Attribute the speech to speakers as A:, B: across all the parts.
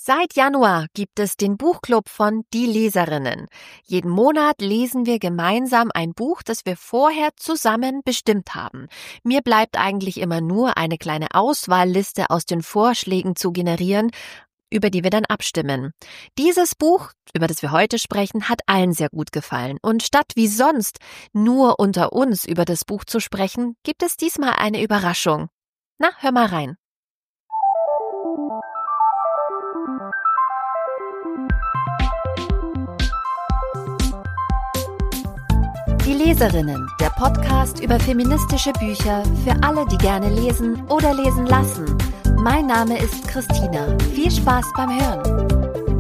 A: Seit Januar gibt es den Buchclub von Die Leserinnen. Jeden Monat lesen wir gemeinsam ein Buch, das wir vorher zusammen bestimmt haben. Mir bleibt eigentlich immer nur eine kleine Auswahlliste aus den Vorschlägen zu generieren, über die wir dann abstimmen. Dieses Buch, über das wir heute sprechen, hat allen sehr gut gefallen. Und statt wie sonst nur unter uns über das Buch zu sprechen, gibt es diesmal eine Überraschung. Na, hör mal rein. Die Leserinnen, der Podcast über feministische Bücher für alle, die gerne lesen oder lesen lassen. Mein Name ist Christina. Viel Spaß beim Hören.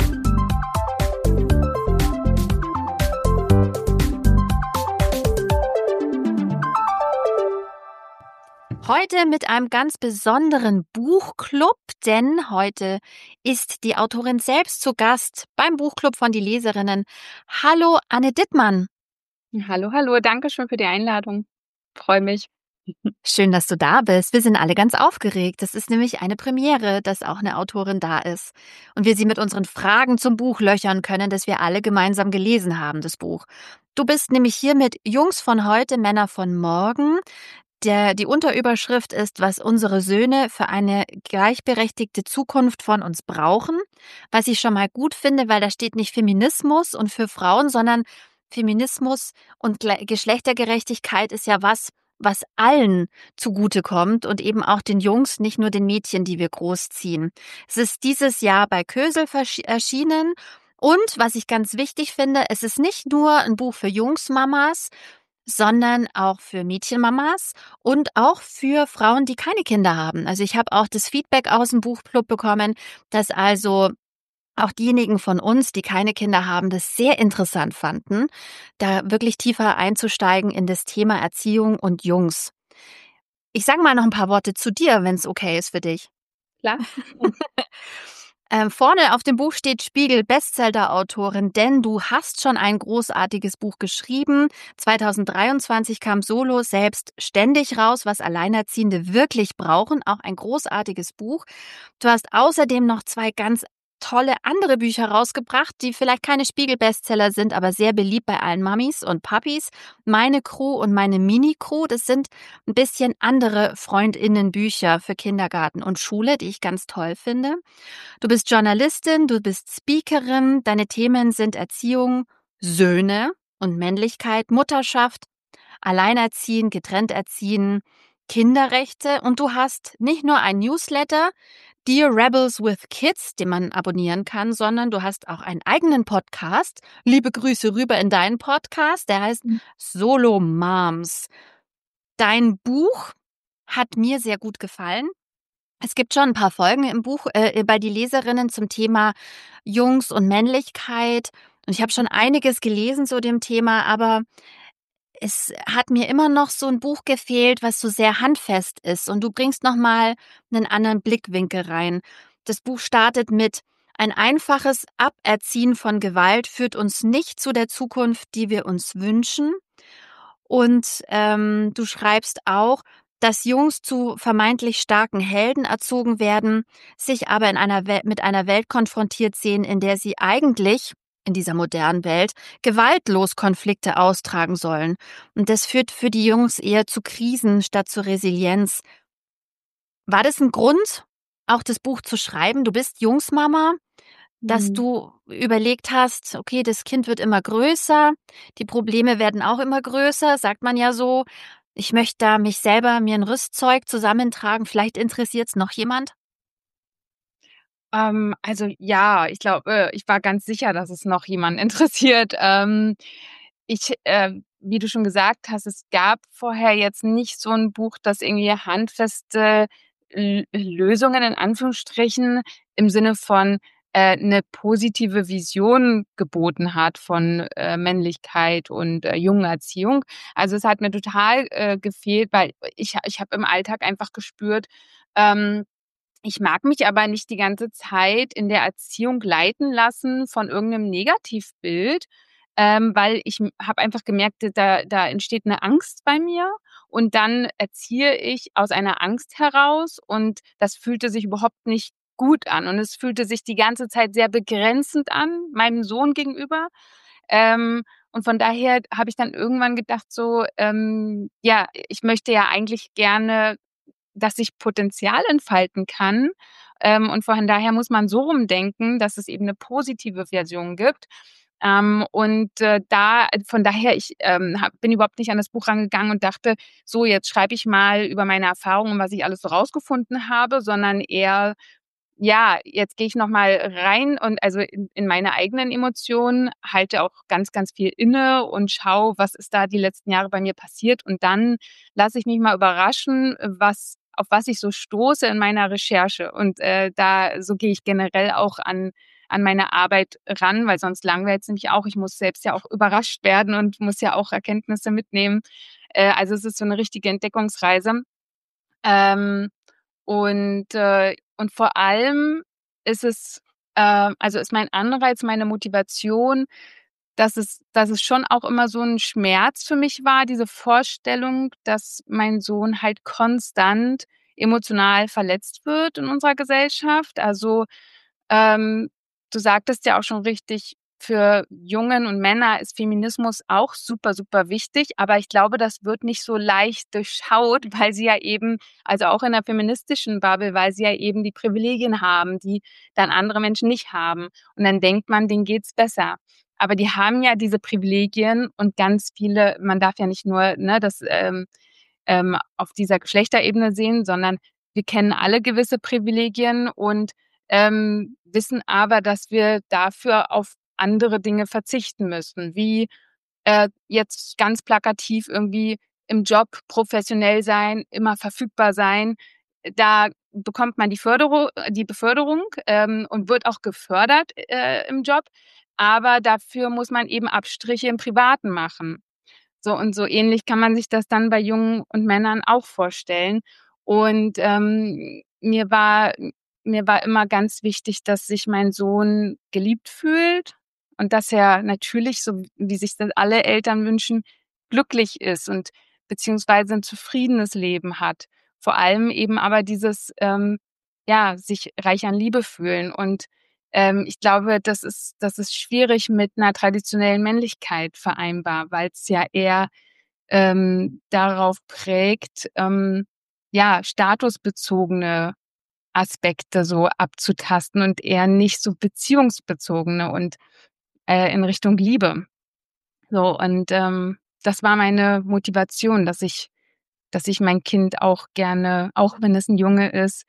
A: Heute mit einem ganz besonderen Buchclub, denn heute ist die Autorin selbst zu Gast beim Buchclub von Die Leserinnen. Hallo, Anne Dittmann.
B: Hallo, danke schön für die Einladung. Freue mich.
A: Schön, dass du da bist. Wir sind alle ganz aufgeregt. Das ist nämlich eine Premiere, dass auch eine Autorin da ist. Und wir sie mit unseren Fragen zum Buch löchern können, das wir alle gemeinsam gelesen haben, das Buch. Du bist nämlich hier mit Jungs von heute, Männer von morgen. Die Unterüberschrift ist, was unsere Söhne für eine gleichberechtigte Zukunft von uns brauchen. Was ich schon mal gut finde, weil da steht nicht Feminismus und für Frauen, sondern Feminismus und Geschlechtergerechtigkeit ist ja was allen zugutekommt und eben auch den Jungs, nicht nur den Mädchen, die wir großziehen. Es ist dieses Jahr bei Kösel erschienen und, was ich ganz wichtig finde, es ist nicht nur ein Buch für Jungsmamas, sondern auch für Mädchenmamas und auch für Frauen, die keine Kinder haben. Also ich habe auch das Feedback aus dem Buchclub bekommen, dass also auch diejenigen von uns, die keine Kinder haben, das sehr interessant fanden, da wirklich tiefer einzusteigen in das Thema Erziehung und Jungs. Ich sage mal noch ein paar Worte zu dir, wenn es okay ist für dich.
B: Klar.
A: Vorne auf dem Buch steht Spiegel Bestseller-Autorin, denn du hast schon ein großartiges Buch geschrieben. 2023 kam Solo selbstständig raus, was Alleinerziehende wirklich brauchen. Auch ein großartiges Buch. Du hast außerdem noch 2 ganz tolle andere Bücher rausgebracht, die vielleicht keine Spiegel-Bestseller sind, aber sehr beliebt bei allen Mamis und Papis. Meine Crew und meine Mini-Crew, das sind ein bisschen andere Freundinnen-Bücher für Kindergarten und Schule, die ich ganz toll finde. Du bist Journalistin, du bist Speakerin, deine Themen sind Erziehung, Söhne und Männlichkeit, Mutterschaft, Alleinerziehen, getrennt erziehen, Kinderrechte und du hast nicht nur ein Newsletter, Dear Rebels with Kids, den man abonnieren kann, sondern du hast auch einen eigenen Podcast. Liebe Grüße rüber in deinen Podcast, der heißt Solo Moms. Dein Buch hat mir sehr gut gefallen. Es gibt schon ein paar Folgen im Buch bei Die Leserinnen zum Thema Jungs und Männlichkeit. Und ich habe schon einiges gelesen zu dem Thema, aber es hat mir immer noch so ein Buch gefehlt, was so sehr handfest ist. Und du bringst noch mal einen anderen Blickwinkel rein. Das Buch startet mit: Ein einfaches Aberziehen von Gewalt führt uns nicht zu der Zukunft, die wir uns wünschen. Und du schreibst auch, dass Jungs zu vermeintlich starken Helden erzogen werden, sich aber mit einer Welt konfrontiert sehen, in der sie eigentlich, in dieser modernen Welt, gewaltlos Konflikte austragen sollen. Und das führt für die Jungs eher zu Krisen statt zu Resilienz. War das ein Grund, auch das Buch zu schreiben? Du bist Jungsmama, dass du überlegt hast, okay, das Kind wird immer größer, die Probleme werden auch immer größer, sagt man ja so. Ich möchte da mir ein Rüstzeug zusammentragen. Vielleicht interessiert es noch jemand?
B: Also ja, ich glaube, ich war ganz sicher, dass es noch jemanden interessiert. Wie du schon gesagt hast, es gab vorher jetzt nicht so ein Buch, das irgendwie handfeste Lösungen in Anführungsstrichen im Sinne von 'ne positive Vision geboten hat von Männlichkeit und Jungenerziehung. Also, es hat mir total gefehlt, weil ich habe im Alltag einfach gespürt, ähm ich mag mich aber nicht die ganze Zeit in der Erziehung leiten lassen von irgendeinem Negativbild, weil ich habe einfach gemerkt, da entsteht eine Angst bei mir und dann erziehe ich aus einer Angst heraus und das fühlte sich überhaupt nicht gut an und es fühlte sich die ganze Zeit sehr begrenzend an, meinem Sohn gegenüber. Und von daher habe ich dann irgendwann gedacht so, ja, ich möchte ja eigentlich gerne, dass ich Potenzial entfalten kann. Und von daher muss man so rumdenken, dass es eben eine positive Version gibt. Von daher, ich bin überhaupt nicht an das Buch rangegangen und dachte, so, jetzt schreibe ich mal über meine Erfahrungen, was ich alles so rausgefunden habe, sondern eher, ja, jetzt gehe ich noch mal rein und also in meine eigenen Emotionen, halte auch ganz, ganz viel inne und schaue, was ist da die letzten Jahre bei mir passiert. Und dann lasse ich mich mal überraschen, auf was ich so stoße in meiner Recherche. Und da so gehe ich generell auch an meine Arbeit ran, weil sonst langweilt es mich auch. Ich muss selbst ja auch überrascht werden und muss ja auch Erkenntnisse mitnehmen. Also es ist so eine richtige Entdeckungsreise. Ähm, und vor allem ist es also ist mein Anreiz, meine Motivation, dass es schon auch immer so 'n Schmerz für mich war, diese Vorstellung, dass mein Sohn halt konstant emotional verletzt wird in unserer Gesellschaft. Also, ähm, du sagtest ja auch schon richtig, für Jungen und Männer ist Feminismus auch super, super wichtig, aber ich glaube, das wird nicht so leicht durchschaut, weil sie ja eben also auch in der feministischen Bubble, weil sie ja eben die Privilegien haben, die dann andere Menschen nicht haben. Und dann denkt man, denen geht's besser. Aber die haben ja diese Privilegien und ganz viele man darf ja nicht nur, ne, das, auf dieser Geschlechterebene sehen, sondern wir kennen alle gewisse Privilegien und, wissen aber, dass wir dafür auf andere Dinge verzichten müssen, wie, jetzt ganz plakativ irgendwie im Job professionell sein, immer verfügbar sein. Da bekommt man die Beförderung, und wird auch gefördert, im Job, aber dafür muss man eben Abstriche im Privaten machen. So und so ähnlich kann man sich das dann bei Jungen und Männern auch vorstellen. Und, mir war immer ganz wichtig, dass sich mein Sohn geliebt fühlt und dass er natürlich, so wie sich das alle Eltern wünschen, glücklich ist und beziehungsweise 'n zufriedenes Leben hat. Vor allem eben aber dieses, ja, sich reich an Liebe fühlen. Und, ich glaube, das ist schwierig mit 'ner traditionellen Männlichkeit vereinbar, weil's ja eher, darauf prägt, ja, statusbezogene Aspekte so abzutasten und eher nicht so beziehungsbezogene und, in Richtung Liebe. So und, das war meine Motivation, dass ich mein Kind auch gerne, auch wenn es 'n Junge ist,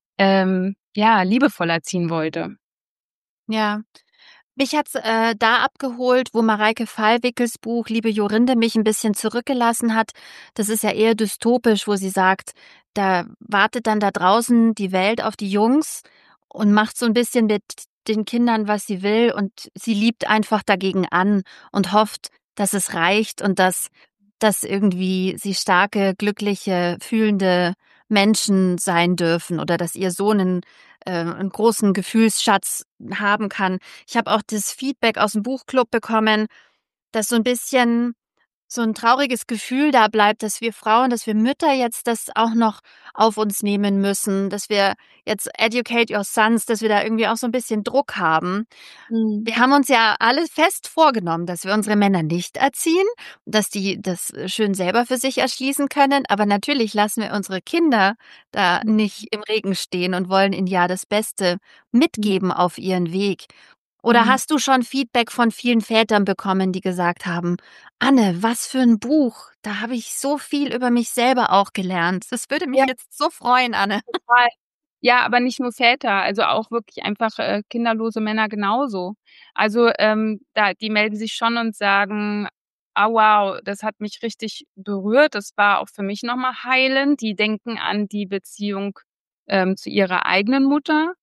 B: ja, liebevoll erziehen wollte.
A: Ja. Mich hat's, da abgeholt, wo Mareike Fallwickels Buch „Liebe Jorinde" mich 'n bisschen zurückgelassen hat. Das ist ja eher dystopisch, wo sie sagt, da wartet dann da draußen die Welt auf die Jungs und macht so 'n bisschen mit den Kindern, was sie will, und sie liebt einfach dagegen an und hofft, dass es reicht und dass irgendwie sie starke, glückliche, fühlende Menschen sein dürfen oder dass ihr Sohn 'n großen Gefühlsschatz haben kann. Ich habe auch das Feedback aus'm Buchclub bekommen, dass so 'n bisschen so 'n trauriges Gefühl da bleibt, dass wir Frauen, dass wir Mütter jetzt das auch noch auf uns nehmen müssen, dass wir jetzt educate your sons, dass wir da irgendwie auch so 'n bisschen Druck haben.
B: Mhm.
A: Wir haben uns ja alle fest vorgenommen, dass wir unsere Männer nicht erziehen, dass die das schön selber für sich erschließen können, aber natürlich lassen wir unsere Kinder da nicht im Regen stehen und wollen ihnen ja das Beste
B: Mhm.
A: mitgeben auf ihren Weg. Oder
B: Mhm.
A: hast du schon Feedback von vielen Vätern bekommen, die gesagt haben: „Anne, was für 'n Buch. Da habe ich so viel über mich selber auch gelernt." Das würde mich
B: Ja,
A: jetzt so freuen, Anne.
B: total. Ja, aber nicht nur Väter, also auch wirklich einfach, kinderlose Männer genauso. Also, die melden sich schon und sagen: „Ah, wow, das hat mich richtig berührt. Das war auch für mich noch mal heilend." Die denken an die Beziehung, zu ihrer eigenen Mutter.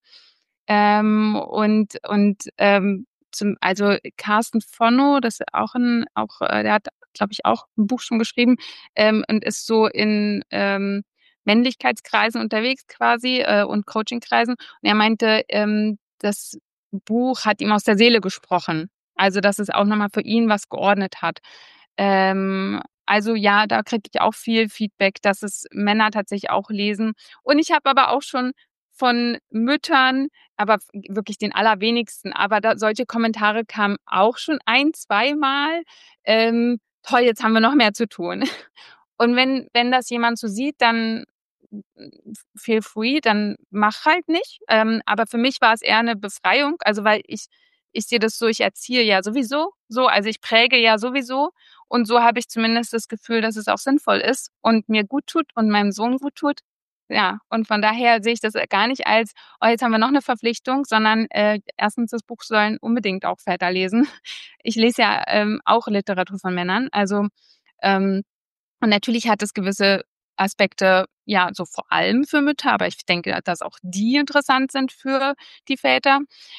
B: Also Carsten Vonnoh, das ist der hat, glaube ich, auch 'n Buch schon geschrieben, und ist so in, Männlichkeitskreisen unterwegs quasi, und Coachingkreisen. Und er meinte, das Buch hat ihm aus der Seele gesprochen. Also, dass es auch noch mal für ihn was geordnet hat. Also ja, da kriege ich auch viel Feedback, dass es Männer tatsächlich auch lesen. Und ich habe aber auch schon von Müttern, aber wirklich den allerwenigsten. Aber solche Kommentare kamen auch schon ein, zweimal. Toll, jetzt haben wir noch mehr zu tun. Und wenn das jemand so sieht, dann feel free, dann mach halt nicht. Aber für mich war es eher eine Befreiung, also weil ich sehe das so, ich erziehe ja sowieso so, also ich präge ja sowieso und so habe ich zumindest das Gefühl, dass es auch sinnvoll ist und mir gut tut und meinem Sohn gut tut. Ja, und von daher sehe ich das gar nicht als: „Oh, jetzt haben wir noch eine Verpflichtung“, sondern, 1. das Buch sollen unbedingt auch Väter lesen. Ich lese ja, auch Literatur von Männern, also, ähm und natürlich hat es gewisse Aspekte, ja, so vor allem für Mütter, aber ich denke, dass auch die interessant sind für die Väter.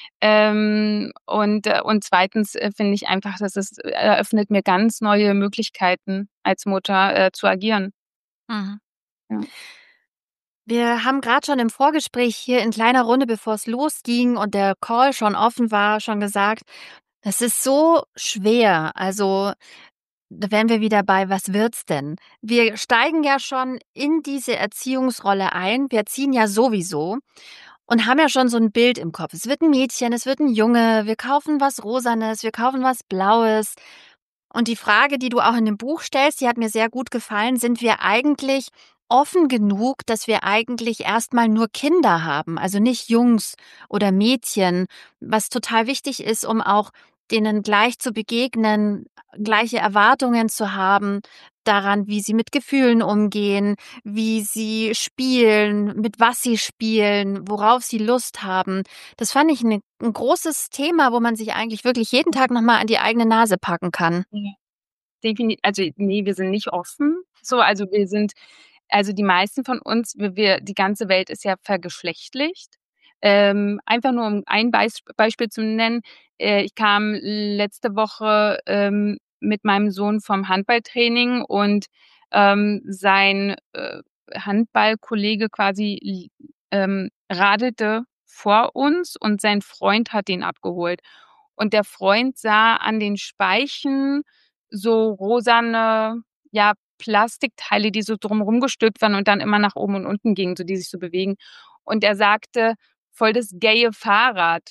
B: Und zweitens, finde ich einfach, dass es eröffnet mir ganz neue Möglichkeiten als Mutter, zu agieren.
A: Mhm.
B: Ja.
A: Wir haben gerade schon im Vorgespräch hier in kleiner Runde, bevor es losging und der Call schon offen war, schon gesagt, das ist so schwer. Also, da wären wir wieder bei: „Was wird's denn?“ Wir steigen ja schon in diese Erziehungsrolle ein. Wir erziehen ja sowieso und haben ja schon so 'n Bild im Kopf. Es wird 'n Mädchen, es wird 'n Junge, wir kaufen was Rosanes, wir kaufen was Blaues. Und die Frage, die du auch in dem Buch stellst, die hat mir sehr gut gefallen. Sind wir eigentlich offen genug, dass wir eigentlich erstmal nur Kinder haben, also nicht Jungs oder Mädchen, was total wichtig ist, um auch denen gleich zu begegnen, gleiche Erwartungen zu haben daran, wie sie mit Gefühlen umgehen, wie sie spielen, mit was sie spielen, worauf sie Lust haben. Das fand ich 'n großes Thema, wo man sich eigentlich wirklich jeden Tag noch mal an die eigene Nase packen kann.
B: Ja. Also, ne, wir sind nicht offen so, also, wir sind also, die meisten von uns die ganze Welt ist ja vergeschlechtlicht. Einfach nur um ein Beispiel zu nennen, ich kam letzte Woche, mit meinem Sohn vom Handballtraining und, sein, Handballkollege quasi radelte vor uns und sein Freund hat ihn abgeholt. Und der Freund sah an den Speichen so rosane, ja, Plastikteile, die so drumherum gestülpt waren und dann immer nach oben und unten gingen, so die sich so bewegen. Und er sagte: „Voll das gaye Fahrrad.“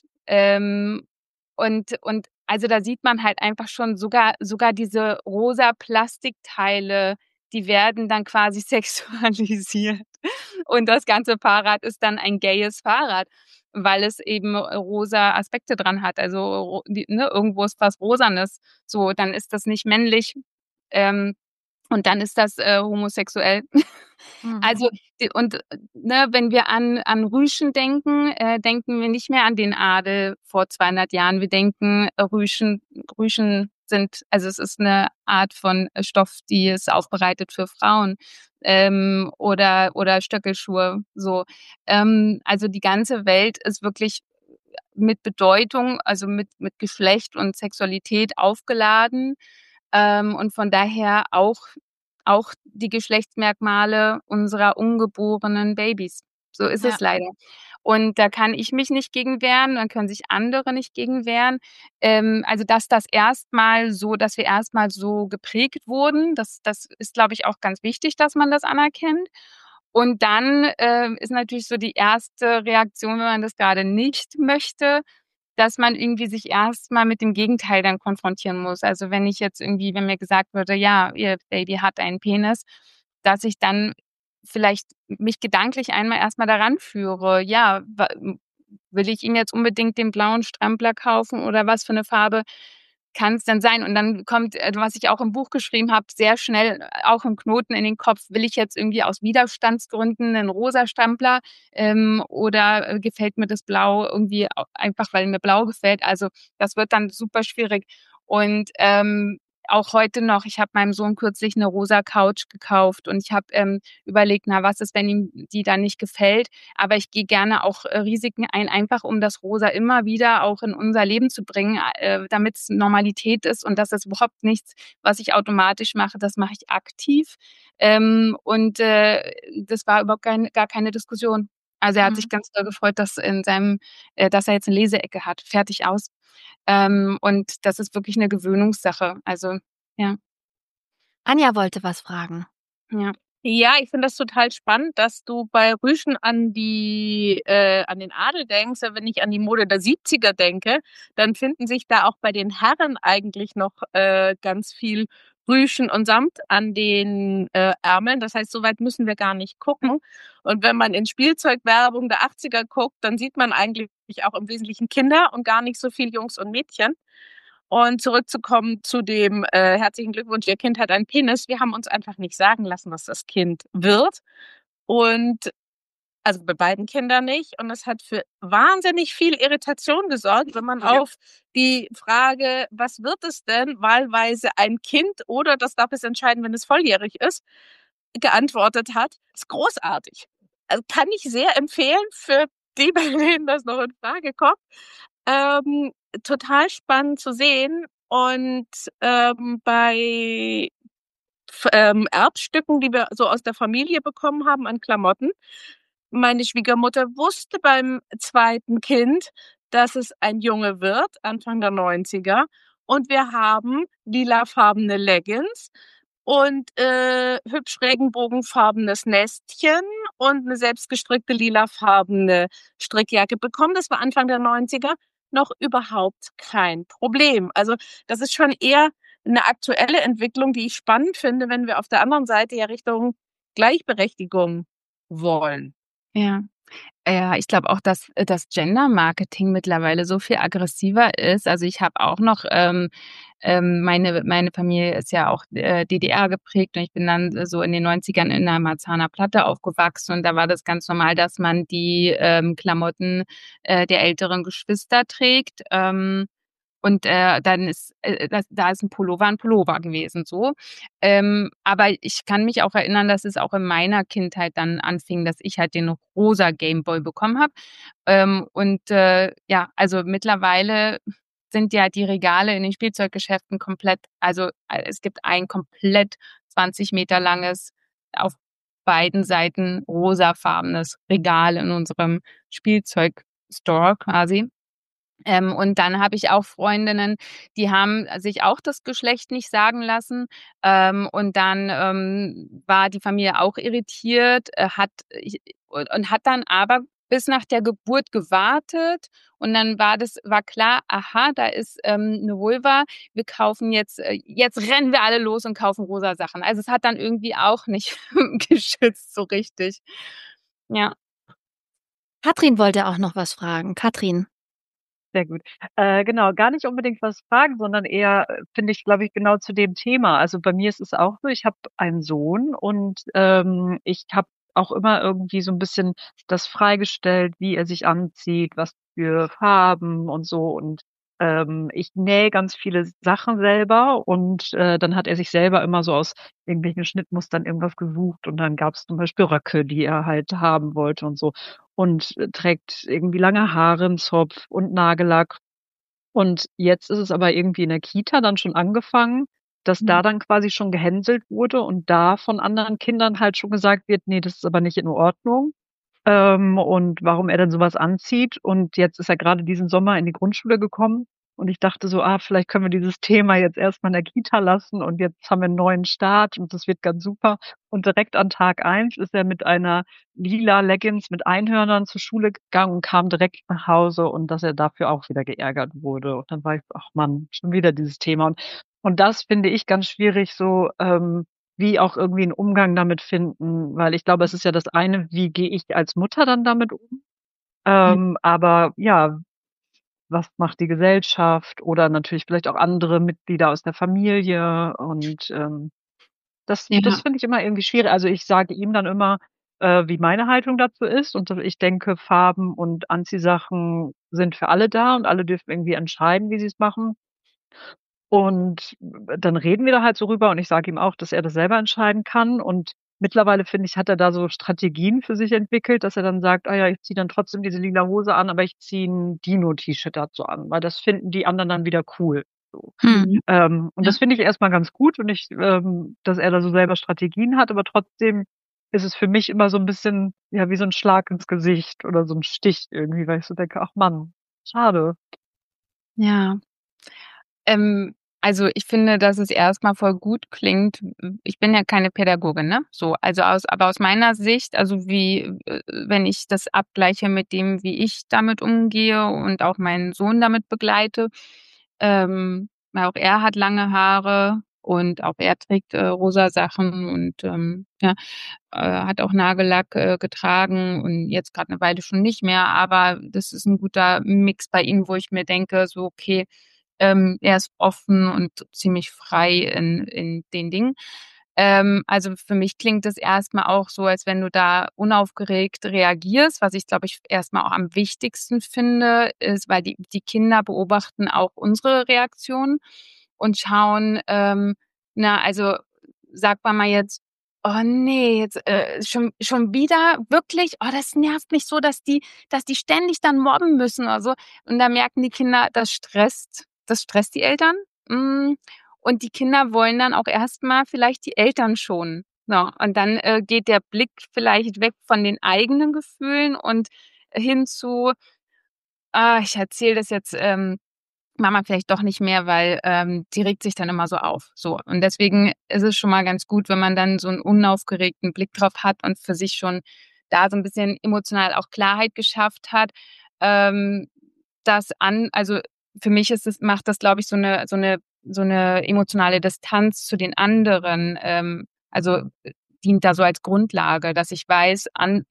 B: und also, da sieht man halt einfach schon sogar diese rosa Plastikteile, die werden dann quasi sexualisiert. Und das ganze Fahrrad ist dann ein gayes Fahrrad, weil es eben rosa Aspekte dran hat. Also, irgendwo ist was Rosanes. So, dann ist das nicht männlich, ähm, und dann ist das, homosexuell.
A: Mhm.
B: Also, ne, wenn wir an Rüschen denken, denken wir nicht mehr an den Adel vor 200 Jahren. Wir denken, Rüschen sind also, es ist 'ne Art von Stoff, die es aufbereitet für Frauen, oder Stöckelschuhe, so. Also, die ganze Welt ist wirklich mit Bedeutung, also, mit Geschlecht und Sexualität aufgeladen, und von daher auch die Geschlechtsmerkmale unserer ungeborenen Babys. So ist
A: Ja.
B: es leider. Und da kann ich mich nicht gegen wehren, dann können sich andere nicht gegen wehren. Also, dass wir erst mal so geprägt wurden, das ist, glaube ich, auch ganz wichtig, dass man das anerkennt. Und dann, ist natürlich so die erste Reaktion, wenn man das grade nicht möchte, dass man irgendwie sich erst mal mit dem Gegenteil dann konfrontieren muss. Also, wenn mir gesagt würde: „Ja, Ihr Baby hat einen Penis“, dass ich dann vielleicht mich gedanklich einmal erst mal daran führe. Ja, will ich ihm jetzt unbedingt den blauen Strampler kaufen oder was für 'ne Farbe kann's denn sein? Und dann kommt, was ich auch im Buch geschrieben habe, sehr schnell auch 'n Knoten in den Kopf. Will ich jetzt irgendwie aus Widerstandsgründen 'nen rosa Strampler, oder, gefällt mir das Blau irgendwie einfach, weil mir Blau gefällt? Also, das wird dann super schwierig. Und, auch heute noch, ich habe meinem Sohn kürzlich 'ne rosa Couch gekauft und ich habe, überlegt: „Na, was ist, wenn ihm die dann nicht gefällt?“ Aber ich gehe gerne auch, Risiken ein, einfach um das Rosa immer wieder auch in unser Leben zu bringen, damit's Normalität ist und das ist überhaupt nichts, was ich automatisch mache, das mache ich aktiv. Das war überhaupt gar keine Diskussion. Also, er hat sich
A: Mhm.
B: ganz doll gefreut, dass er jetzt 'ne Leseecke hat. Fertig, aus. Und das ist wirklich 'ne Gewöhnungssache. Also, ja,
A: Anja wollte was fragen.
B: ja.
C: Ja, ich finde das total spannend, dass du bei Rüschen an den Adel denkst. Wenn ich an die Mode der 70er denke, dann finden sich da auch bei den Herren eigentlich noch ganz viel Rüschen und Samt an den Ärmeln. Das heißt, so weit müssen wir gar nicht gucken. Und wenn man in Spielzeugwerbung der 80er guckt, dann sieht man eigentlich auch im Wesentlichen Kinder und gar nicht so viel Jungs und Mädchen. Und zurückzukommen zu dem herzlichen Glückwunsch, Ihr Kind hat einen Penis. Wir haben uns einfach nicht sagen lassen, was das Kind wird. Und also bei beiden Kindern nicht. Und es hat für wahnsinnig viel Irritation gesorgt, wenn man auf die Frage, was wird es denn, wahlweise ein Kind oder das darf es entscheiden, wenn es volljährig ist, geantwortet hat. Ist großartig. Also kann ich sehr empfehlen für die, bei denen das noch in Frage kommt. Ähm, Total spannend zu sehen. Und bei Erbstücken, die wir so aus der Familie bekommen haben an Klamotten, meine Schwiegermutter wusste beim zweiten Kind, dass es ein Junge wird, Anfang der 90er. Und wir haben lilafarbene Leggings und hübsch regenbogenfarbenes Nestchen und eine selbstgestrickte lilafarbene Strickjacke bekommen. Das war Anfang der 90er noch überhaupt kein Problem. Also das ist schon eher eine aktuelle Entwicklung, die ich spannend finde, wenn wir auf der anderen Seite ja Richtung Gleichberechtigung wollen.
B: Ja. Ja, ich glaube auch, dass das Gender-Marketing mittlerweile so viel aggressiver ist. Also, ich habe auch noch, meine Familie ist ja auch, DDR geprägt und ich bin dann so in den 90ern in der Marzahner Platte aufgewachsen und da war das ganz normal, dass man die, Klamotten, der älteren Geschwister trägt. Und, dann ist, da ist ein Pullover gewesen so. Aber ich kann mich auch erinnern, dass es auch in meiner Kindheit dann anfing, dass ich halt den rosa Gameboy bekommen habe. Ja, also mittlerweile sind ja die Regale in den Spielzeuggeschäften komplett es gibt ein komplett 20 Meter langes, auf beiden Seiten rosafarbenes Regal in unserem Spielzeugstore quasi. Und dann habe ich auch Freundinnen, die haben sich auch das Geschlecht nicht sagen lassen. Und dann, war die Familie auch irritiert, hat dann aber bis nach der Geburt gewartet und dann war klar: „Aha, da ist, 'ne Vulva. Wir kaufen jetzt rennen wir alle los und kaufen rosa Sachen.“ Also, es hat dann irgendwie auch nicht geschützt so richtig. Ja.
A: Katrin wollte auch noch was fragen. Katrin.
D: Sehr gut. Genau, gar nicht unbedingt was fragen, sondern eher, finde ich, glaube ich, genau zu dem Thema. Also bei mir ist es auch so, ich habe einen Sohn und ich habe auch immer irgendwie so ein bisschen das freigestellt, wie er sich anzieht, was für Farben und so. Und ich nähe ganz viele Sachen selber und dann hat er sich selber immer so aus irgendwelchen Schnittmustern irgendwas gesucht und dann gab es zum Beispiel Röcke, die er halt haben wollte und so und trägt irgendwie lange Haare im Zopf und Nagellack. Und jetzt ist es aber irgendwie in der Kita dann schon angefangen, dass da dann quasi schon gehänselt wurde und da von anderen Kindern halt schon gesagt wird: „Ne, das ist aber nicht in Ordnung.“ Und warum er denn so was anzieht. Und jetzt ist er grade diesen Sommer in die Grundschule gekommen und ich dachte so: „Ah, vielleicht können wir dieses Thema jetzt erst mal in der Kita lassen und jetzt haben wir 'n neuen Start und das wird ganz super.“ Und direkt an Tag 1 ist er mit einer lila Leggings mit Einhörnern zur Schule gegangen und kam direkt nach Hause und dass er dafür auch wieder geärgert wurde. Und dann war ich so: „Ach Mann, schon wieder dieses Thema.“ Und das finde ich ganz schwierig so, wie auch irgendwie 'n Umgang damit finden, weil ich glaube, es ist ja das eine, wie gehe ich als Mutter dann damit um? Aber ja, was macht die Gesellschaft oder natürlich vielleicht auch andere Mitglieder aus der Familie und, das
B: Ja.
D: finde ich immer irgendwie schwierig. Also, ich sage ihm dann immer, wie meine Haltung dazu ist und ich denke, Farben und Anziehsachen sind für alle da und alle dürfen irgendwie entscheiden, wie sie's machen. Und dann reden wir da halt so rüber und ich sage ihm auch, dass er das selber entscheiden kann. Und mittlerweile, finde ich, hat er da so Strategien für sich entwickelt, dass er dann sagt: „Ah ja, ich ziehe dann trotzdem diese lila Hose an, aber ich ziehe 'n Dino-T-Shirt dazu an“, weil das finden die anderen dann wieder cool, so.
B: Mhm.
D: Und
B: Ja.
D: das finde ich erst mal ganz gut und dass er da so selber Strategien hat, aber trotzdem ist es für mich immer so 'n bisschen, ja, wie so 'n Schlag ins Gesicht oder so 'n Stich irgendwie, weil ich so denke: „Ach Mann, schade.“
B: Ja. Ähm Also, ich finde, dass es erstmal voll gut klingt. Ich bin ja keine Pädagogin, ne? So, also aber aus meiner Sicht, also wenn ich das abgleiche mit dem, wie ich damit umgehe und auch meinen Sohn damit begleite, weil auch er hat lange Haare und auch er trägt, rosa Sachen und, ja, hat auch Nagellack, getragen und jetzt gerade 'ne Weile schon nicht mehr, aber das ist 'n guter Mix bei ihm, wo ich mir denke, so: „Okay, er ist offen und ziemlich frei in den Dingen. Also, für mich klingt es erst mal auch so, als wenn du da unaufgeregt reagierst, was ich, glaube ich, erst mal auch am wichtigsten finde, ist, weil die Kinder beobachten auch unsere Reaktionen und schauen, also, sagt Mama jetzt: „Oh ne, jetzt, schon wieder? Wirklich? Oh, das nervt mich so, dass die ständig dann mobben müssen oder so.“ Und da merken die Kinder, das stresst die Eltern. Hm, und die Kinder wollen dann auch erst mal vielleicht die Eltern schonen. So, und dann, geht der Blick vielleicht weg von den eigenen Gefühlen und hin zu: „Ah, ich erzähle das jetzt, Mama vielleicht doch nicht mehr, weil, die regt sich dann immer so auf.“ So, und deswegen ist es schon mal ganz gut, wenn man dann so 'n unaufgeregten Blick drauf hat und für sich schon da so 'n bisschen emotional auch Klarheit geschafft hat. Ähm, also, für mich macht das, glaube ich, so 'ne emotionale Distanz zu den anderen, also, dient da so als Grundlage, dass ich weiß,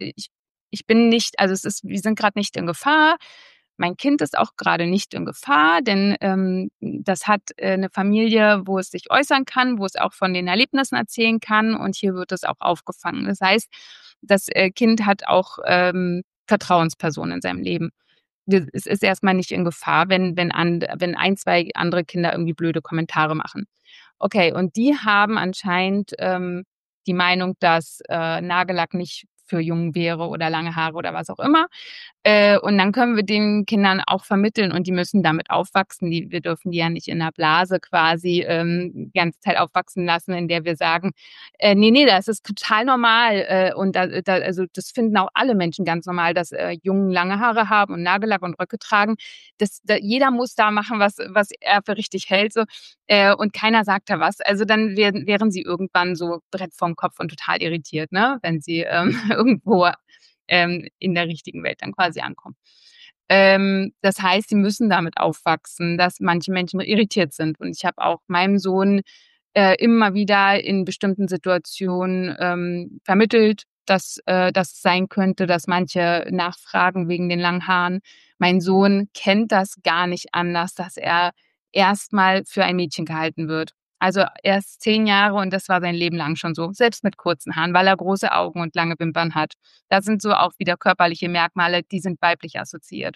B: ich bin nicht, also, wir sind grad nicht in Gefahr. Mein Kind ist auch gerade nicht in Gefahr, denn, das hat, 'ne Familie, wo es sich äußern kann, wo es auch von den Erlebnissen erzählen kann und hier wird es auch aufgefangen. Das heißt, das, Kind hat auch, Vertrauenspersonen in seinem Leben. Es ist erst mal nicht in Gefahr, wenn 1, 2 andere Kinder irgendwie blöde Kommentare machen. Okay, und die haben anscheinend, die Meinung, dass, Nagellack nicht für Jungen wäre oder lange Haare oder was auch immer. Und dann können wir den Kindern auch vermitteln und die müssen damit aufwachsen. Wir dürfen die ja nicht in 'ner Blase quasi, die ganze Zeit aufwachsen lassen, in der wir sagen: „Ne, ne, das ist total normal, und also, das finden auch alle Menschen ganz normal, dass, Jungen lange Haare haben und Nagellack und Röcke tragen. Jeder muss da machen, was er für richtig hält so, und keiner sagt da was.“ Also, dann wären sie irgendwann so Brett vorm Kopf und total irritiert, ne, wenn sie, irgendwo in der richtigen Welt dann quasi ankommen. Das heißt, sie müssen damit aufwachsen, dass manche Menschen irritiert sind. Und ich habe auch meinem Sohn, immer wieder in bestimmten Situationen, vermittelt, dass es sein könnte, dass manche nachfragen wegen den langen Haaren. Mein Sohn kennt das gar nicht anders, dass er erst mal für ein Mädchen gehalten wird. Also, er ist 10 Jahre und das war sein Leben lang schon so, selbst mit kurzen Haaren, weil er große Augen und lange Wimpern hat. Da sind so auch wieder körperliche Merkmale, die sind weiblich assoziiert.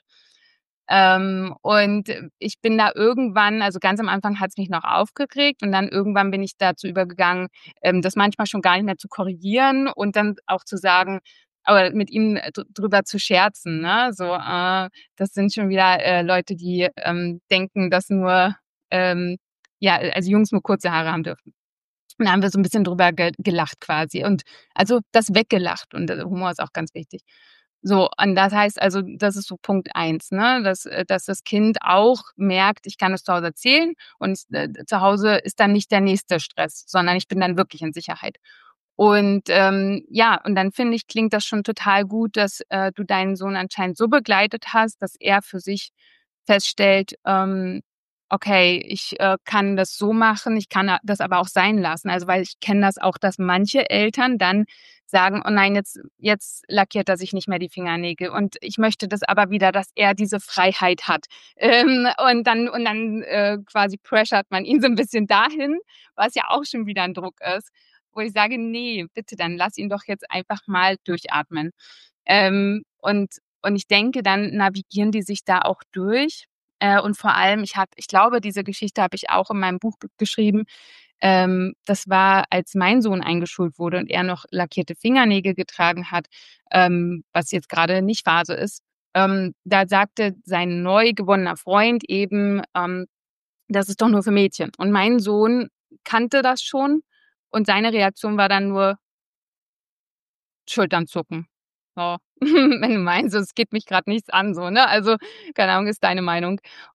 B: Und ich bin da irgendwann, also ganz am Anfang hat's mich noch aufgeregt und dann irgendwann bin ich dazu übergegangen, das manchmal schon gar nicht mehr zu korrigieren und dann auch zu sagen, aber mit ihm drüber zu scherzen, ne? So, das sind schon wieder, Leute, die, denken, dass nur, ja, also Jungs nur kurze Haare haben dürfen. Und da haben wir so 'n bisschen drüber gelacht quasi und also das weggelacht und Humor ist auch ganz wichtig. So, und das heißt also, das ist so Punkt 1, ne, dass das Kind auch merkt, ich kann das zu Hause erzählen und, zu Hause ist dann nicht der nächste Stress, sondern ich bin dann wirklich in Sicherheit. Und, ja, und dann finde ich, klingt das schon total gut, dass, du deinen Sohn anscheinend so begleitet hast, dass er für sich feststellt, „Okay, ich, kann das so machen, ich kann das aber auch sein lassen.“ Also, weil ich kenne das auch, dass manche Eltern dann sagen: „Oh nein, jetzt lackiert er sich nicht mehr die Fingernägel und ich möchte das aber wieder, dass er diese Freiheit hat.“ Und dann, quasi pressurt man ihn so 'n bisschen dahin, was ja auch schon wieder 'n Druck ist, wo ich sage: „Ne, bitte, dann lass ihn doch jetzt einfach mal durchatmen.“ Und ich denke, dann navigieren die sich da auch durch. Und vor allem, ich glaube, diese Geschichte habe ich auch in meinem Buch geschrieben. Das war, als mein Sohn eingeschult wurde und er noch lackierte Fingernägel getragen hat, was jetzt grade nicht Phase ist. Da sagte sein neu gewonnener Freund eben, das ist doch nur für Mädchen. Und mein Sohn kannte das schon und seine Reaktion war dann nur Schultern zucken. So, wenn du meinst, es geht mich grad nichts an so, ne? Also, keine Ahnung, ist deine Meinung.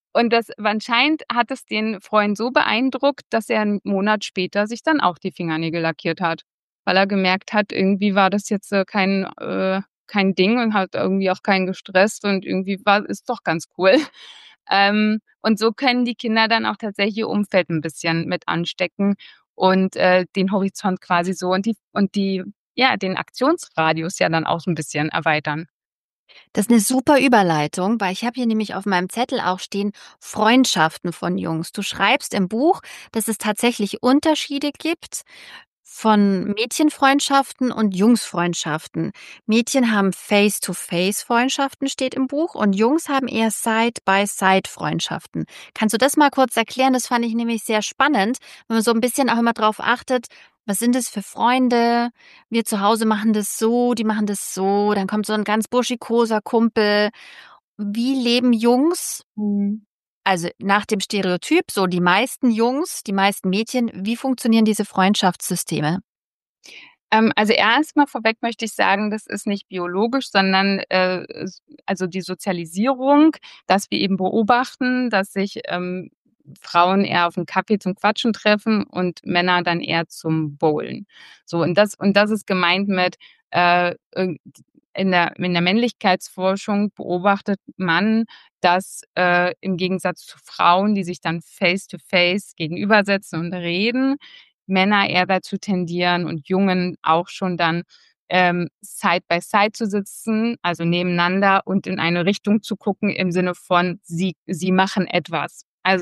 B: Und das anscheinend hat es den Freund so beeindruckt, dass er 'n Monat später sich dann auch die Fingernägel lackiert hat, weil er gemerkt hat, irgendwie war das jetzt, kein Ding und hat irgendwie auch keinen gestresst und irgendwie ist doch ganz cool. Und so können die Kinder dann auch tatsächlich ihr Umfeld 'n bisschen mit anstecken und, den Horizont quasi so und die ja, den Aktionsradius ja dann auch so 'n bisschen erweitern.
A: Das ist eine super Überleitung, weil ich habe hier nämlich auf meinem Zettel auch stehen Freundschaften von Jungs. Du schreibst im Buch, dass es tatsächlich Unterschiede gibt von Mädchenfreundschaften und Jungsfreundschaften. Mädchen haben Face-to-Face-Freundschaften, steht im Buch, und Jungs haben eher Side-by-Side-Freundschaften. Kannst du das mal kurz erklären? Das fand ich nämlich sehr spannend, wenn man so ein bisschen auch immer drauf achtet, was sind es für Freunde? Wir zu Hause machen das so, die machen das so, dann kommt so ein ganz burschikoser Kumpel. Wie leben Jungs,
B: Mhm.
A: also nach dem Stereotyp, so die meisten Jungs, die meisten Mädchen, wie funktionieren diese Freundschaftssysteme?
B: Also erst mal vorweg möchte ich sagen, das ist nicht biologisch, sondern, also die Sozialisierung, dass wir eben beobachten, dass sich, Frauen eher auf 'n Kaffee zum Quatschen treffen und Männer dann eher zum Bowlen. So, und das ist gemeint mit, irgend in der Männlichkeitsforschung beobachtet man, dass, im Gegensatz zu Frauen, die sich dann face to face gegenübersetzen und reden, Männer eher dazu tendieren und Jungen auch schon dann, side by side zu sitzen, also nebeneinander und in eine Richtung zu gucken im Sinne von, sie machen etwas. Also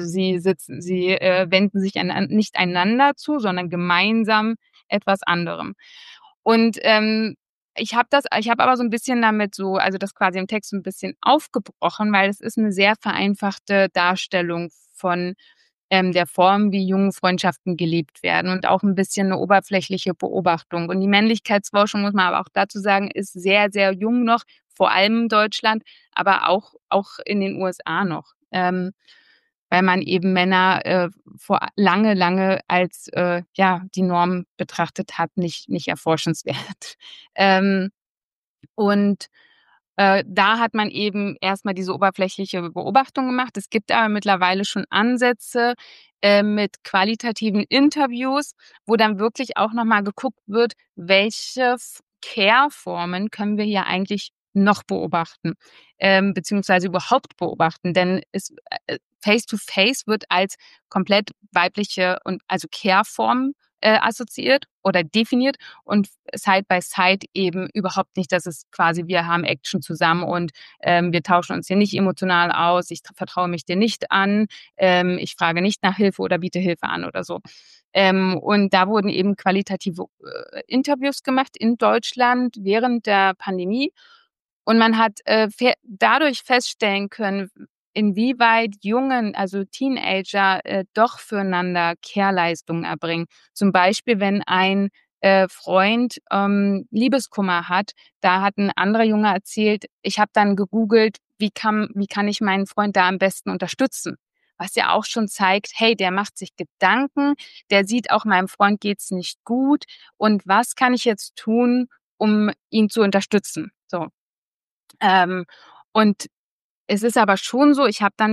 B: wenden sich nicht einander zu, sondern gemeinsam etwas anderem. Und, ich habe aber so ein bisschen damit so, also das quasi im Text so ein bisschen aufgebrochen, weil es ist eine sehr vereinfachte Darstellung von der Form, wie junge Freundschaften gelebt werden und auch 'n bisschen 'ne oberflächliche Beobachtung. Und die Männlichkeitsforschung, muss man aber auch dazu sagen, ist sehr, sehr jung noch, vor allem in Deutschland, aber auch in den USA noch, weil man eben Männer, vor lange, lange als, ja, die Norm betrachtet hat, nicht erforschenswert. Ähm und, da hat man eben erst mal diese oberflächliche Beobachtung gemacht. Es gibt aber mittlerweile schon Ansätze, mit qualitativen Interviews, wo dann wirklich auch noch mal geguckt wird, welche Care-Formen können wir hier eigentlich noch beobachten, beziehungsweise überhaupt beobachten. Denn Face to Face wird als komplett weibliche und also Care-Form, assoziiert oder definiert und Side by Side eben überhaupt nicht. Das ist quasi, wir haben Action zusammen und, wir tauschen uns hier nicht emotional aus. Ich vertraue mich dir nicht an. Ich frage nicht nach Hilfe oder biete Hilfe an oder so. Und da wurden eben qualitative, Interviews gemacht in Deutschland während der Pandemie. Und man hat, dadurch feststellen können, inwieweit Jungen, also Teenager, doch füreinander Care-Leistungen erbringen. Zum Beispiel, wenn ein, Freund, Liebeskummer hat, da hat 'n anderer Junge erzählt: „Ich habe dann gegoogelt, wie kann ich meinen Freund da am besten unterstützen?“ Was ja auch schon zeigt: Hey, der macht sich Gedanken, der sieht auch, meinem Freund geht's nicht gut und was kann ich jetzt tun, um ihn zu unterstützen? So. Ähm, und es ist aber schon so, ich habe dann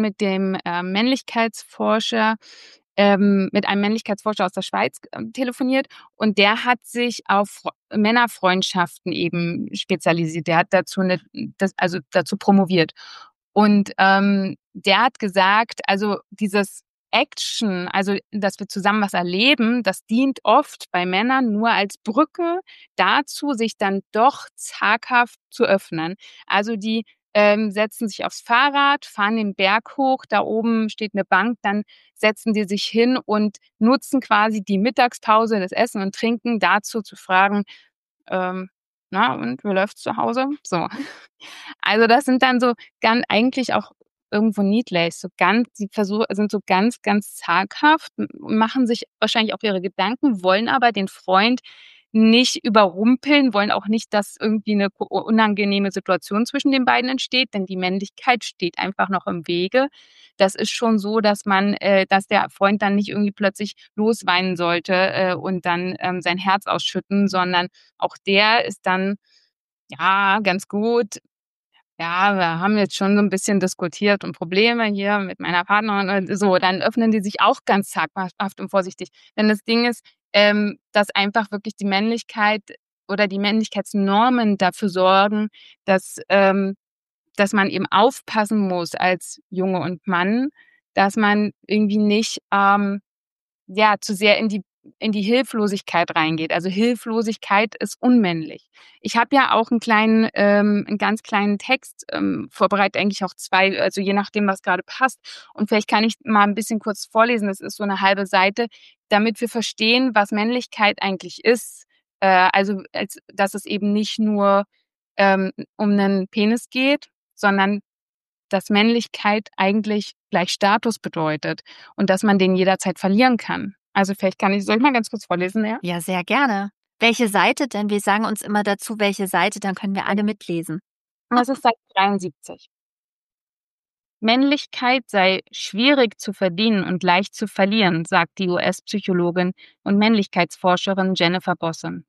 B: mit einem Männlichkeitsforscher aus der Schweiz, telefoniert und der hat sich auf Männerfreundschaften eben spezialisiert. Der hat dazu promoviert. Und, der hat gesagt, also dieses Action, also dass wir zusammen was erleben, das dient oft bei Männern nur als Brücke dazu, sich dann doch zaghaft zu öffnen. Also die, setzen sich aufs Fahrrad, fahren den Berg hoch, da oben steht 'ne Bank, dann setzen die sich hin und nutzen quasi die Mittagspause, das Essen und Trinken dazu zu fragen, ähm: „Na und, wie läuft's zu Hause?“ So. Also, das sind dann so eigentlich auch irgendwo niedlich, so ganz, sind so ganz, ganz zaghaft, machen sich wahrscheinlich auch ihre Gedanken, wollen aber den Freund nicht überrumpeln, wollen auch nicht, dass irgendwie 'ne unangenehme Situation zwischen den beiden entsteht, denn die Männlichkeit steht einfach noch im Wege. Das ist schon so, dass der Freund dann nicht irgendwie plötzlich losweinen sollte, und dann, sein Herz ausschütten, sondern auch der ist dann, ja, ganz gut. ja, wir haben jetzt schon so ein bisschen diskutiert und Probleme hier mit meiner Partnerin und so, dann öffnen die sich auch ganz zaghaft und vorsichtig. Denn das Ding ist, dass einfach wirklich die Männlichkeit oder die Männlichkeitsnormen dafür sorgen, dass man eben aufpassen muss als Junge und Mann, dass man irgendwie nicht, ja, zu sehr in die Hilflosigkeit reingeht. Also, Hilflosigkeit ist unmännlich. Ich habe ja auch 'n ganz kleinen Text, vorbereitet, eigentlich auch 2, also je nachdem, was gerade passt. Und vielleicht kann ich mal ein bisschen kurz vorlesen, das ist so eine halbe Seite, damit wir verstehen, was Männlichkeit eigentlich ist. Also, dass es eben nicht nur, um einen Penis geht, sondern dass Männlichkeit eigentlich gleich Status bedeutet und dass man den jederzeit verlieren kann. Also vielleicht soll ich mal ganz kurz vorlesen, ja?
A: Ja, sehr gerne. Welche Seite denn? Wir sagen uns immer dazu, welche Seite, dann können wir alle mitlesen.
B: Das ist Seite 73. Männlichkeit sei schwierig zu verdienen und leicht zu verlieren, sagt die US-Psychologin und Männlichkeitsforscherin Jennifer Bosson.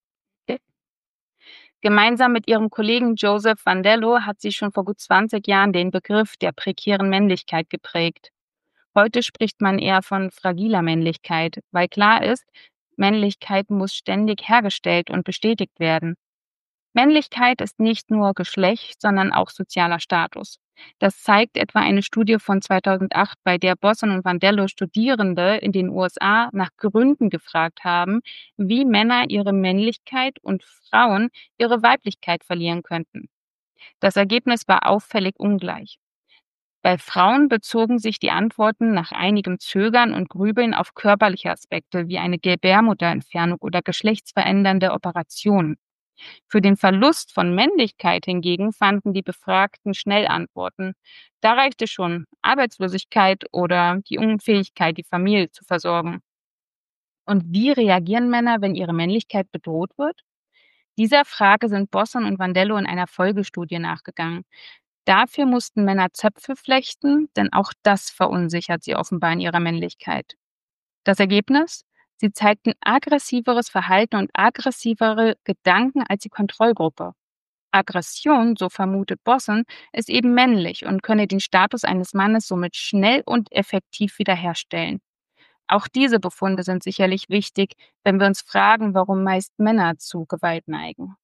B: Gemeinsam mit ihrem Kollegen Joseph Vandello hat sie schon vor gut 20 Jahren den Begriff der prekären Männlichkeit geprägt. Heute spricht man eher von fragiler Männlichkeit, weil klar ist, Männlichkeit muss ständig hergestellt und bestätigt werden. Männlichkeit ist nicht nur Geschlecht, sondern auch sozialer Status. Das zeigt etwa eine Studie von 2008, bei der Bosson und Vandello Studierende in den USA nach Gründen gefragt haben, wie Männer ihre Männlichkeit und Frauen ihre Weiblichkeit verlieren könnten. Das Ergebnis war auffällig ungleich. Bei Frauen bezogen sich die Antworten nach einigem Zögern und Grübeln auf körperliche Aspekte wie eine Gebärmutterentfernung oder geschlechtsverändernde Operationen. Für den Verlust von Männlichkeit hingegen fanden die Befragten schnell Antworten. Da reichte schon Arbeitslosigkeit oder die Unfähigkeit, die Familie zu versorgen. Und wie reagieren Männer, wenn ihre Männlichkeit bedroht wird? Dieser Frage sind Bosson und Vandello in einer Folgestudie nachgegangen. Dafür mussten Männer Zöpfe flechten, denn auch das verunsichert sie offenbar in ihrer Männlichkeit. Das Ergebnis? Sie zeigten aggressiveres Verhalten und aggressivere Gedanken als die Kontrollgruppe. Aggression, so vermutet Bosson, ist eben männlich und könne den Status eines Mannes somit schnell und effektiv wiederherstellen. Auch diese Befunde sind sicherlich wichtig, wenn wir uns fragen, warum meist Männer zu Gewalt neigen.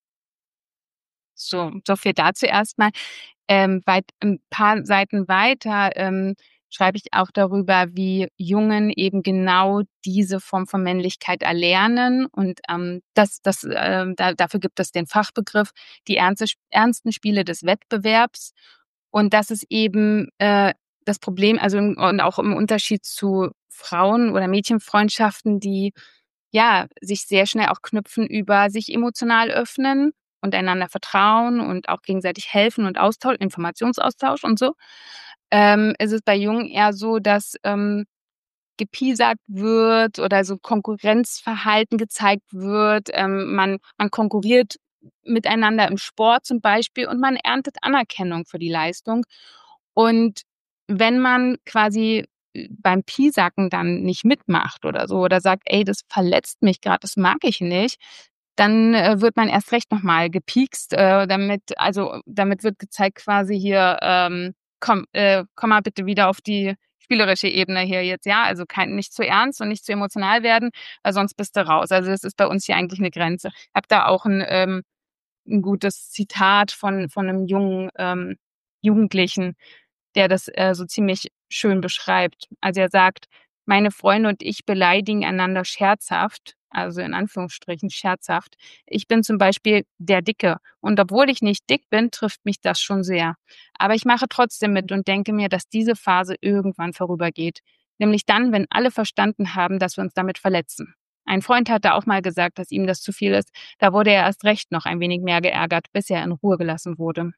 B: So viel dazu erstmal. Ein paar Seiten weiter schreibe ich auch darüber, wie Jungen eben genau diese Form von Männlichkeit erlernen. Und dafür gibt es den Fachbegriff, die ernsten Spiele des Wettbewerbs. Und das ist eben das Problem, also und auch im Unterschied zu Frauen- oder Mädchenfreundschaften, die ja sich sehr schnell auch knüpfen über sich emotional öffnen und einander vertrauen und auch gegenseitig helfen und Informationsaustausch und so, ist es bei Jungen eher so, dass gepiesackt wird oder so Konkurrenzverhalten gezeigt wird. Man konkurriert miteinander im Sport zum Beispiel und man erntet Anerkennung für die Leistung. Und wenn man quasi beim Piesacken dann nicht mitmacht oder so oder sagt: „Ey, das verletzt mich grad, das mag ich nicht“, dann wird man erst recht noch mal gepiekst, damit wird gezeigt quasi hier, „Komm mal bitte wieder auf die spielerische Ebene hier jetzt, ja? Also nicht zu ernst und nicht zu emotional werden, weil sonst bist du raus.“ Also, das ist bei uns hier eigentlich 'ne Grenze. Habe da auch 'n gutes Zitat von 'nem jungen, Jugendlichen, der das, so ziemlich schön beschreibt. Also, er sagt: „Meine Freunde und ich beleidigen einander scherzhaft“, also in Anführungsstrichen scherzhaft. „Ich bin zum Beispiel der Dicke und obwohl ich nicht dick bin, trifft mich das schon sehr. Aber ich mache trotzdem mit und denke mir, dass diese Phase irgendwann vorübergeht. Nämlich dann, wenn alle verstanden haben, dass wir uns damit verletzen.“ Ein Freund hatte auch mal gesagt, dass ihm das zu viel ist. Da wurde er erst recht noch ein wenig mehr geärgert, bis er in Ruhe gelassen wurde.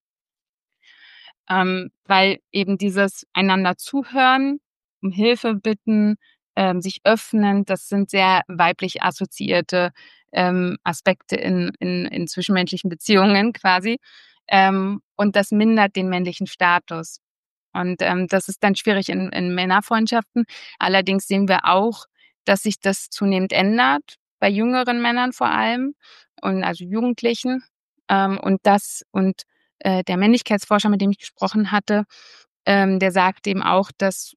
B: Weil eben dieses einander zuhören, um Hilfe bitten, sich öffnen, das sind sehr weiblich assoziierte, Aspekte in zwischenmenschlichen Beziehungen quasi. Und das mindert den männlichen Status. Und, das ist dann schwierig in Männerfreundschaften. Allerdings sehen wir auch, dass sich das zunehmend ändert, bei jüngeren Männern vor allem und also Jugendlichen. Und der Männlichkeitsforscher, mit dem ich gesprochen hatte, der sagt eben auch, dass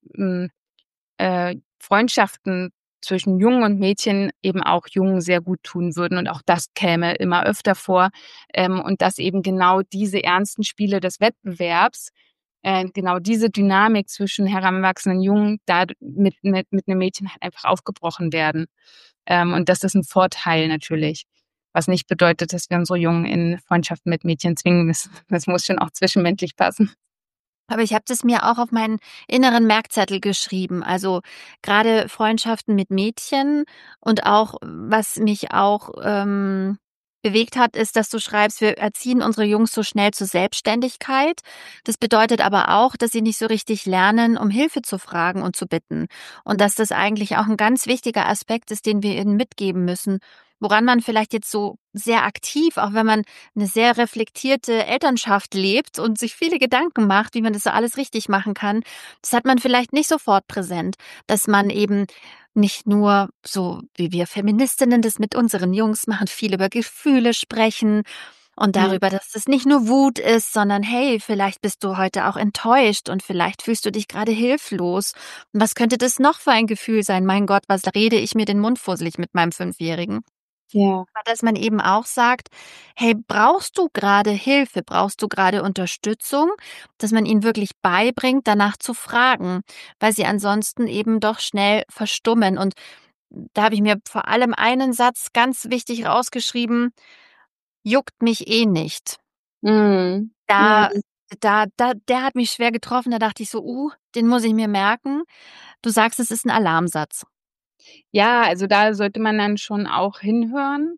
B: Freundschaften zwischen Jungen und Mädchen eben auch Jungen sehr gut tun würden, und auch das käme immer öfter vor, und dass eben genau diese ernsten Spiele des Wettbewerbs, genau diese Dynamik zwischen heranwachsenden Jungen da mit 'nem Mädchen halt einfach aufgebrochen werden. Und das ist ein Vorteil natürlich, was nicht bedeutet, dass wir unsere Jungen in Freundschaften mit Mädchen zwingen müssen. Das muss schon auch zwischenmenschlich passen.
A: Aber ich habe das mir auch auf meinen inneren Merkzettel geschrieben. Also gerade Freundschaften mit Mädchen und auch, was mich auch bewegt hat, ist, dass du schreibst, wir erziehen unsere Jungs so schnell zur Selbstständigkeit. Das bedeutet aber auch, dass sie nicht so richtig lernen, um Hilfe zu fragen und zu bitten. Und dass das eigentlich auch ein ganz wichtiger Aspekt ist, den wir ihnen mitgeben müssen. Woran man vielleicht jetzt so sehr aktiv, auch wenn man eine sehr reflektierte Elternschaft lebt und sich viele Gedanken macht, wie man das so alles richtig machen kann, das hat man vielleicht nicht sofort präsent, dass man eben nicht nur so, wie wir Feministinnen das mit unseren Jungs machen, viel über Gefühle sprechen und
B: Ja.
A: darüber, dass es nicht nur Wut ist, sondern hey, vielleicht bist du heute auch enttäuscht und vielleicht fühlst du dich gerade hilflos. Und was könnte das noch für ein Gefühl sein? Mein Gott, was rede ich mir den Mund fusselig mit meinem Fünfjährigen?
B: Ja.
A: Aber dass man eben auch sagt: „Hey, brauchst du gerade Hilfe? Brauchst du gerade Unterstützung?“ Dass man ihnen wirklich beibringt, danach zu fragen, weil sie ansonsten eben doch schnell verstummen. Und da habe ich mir vor allem einen Satz ganz wichtig rausgeschrieben: „Juckt mich eh nicht.“
B: Mhm. Ja.
A: Da der hat mich schwer getroffen, da dachte ich so: den muss ich mir merken.“ Du sagst, es ist 'n Alarmsatz.
B: Ja, also da sollte man dann schon auch hinhören.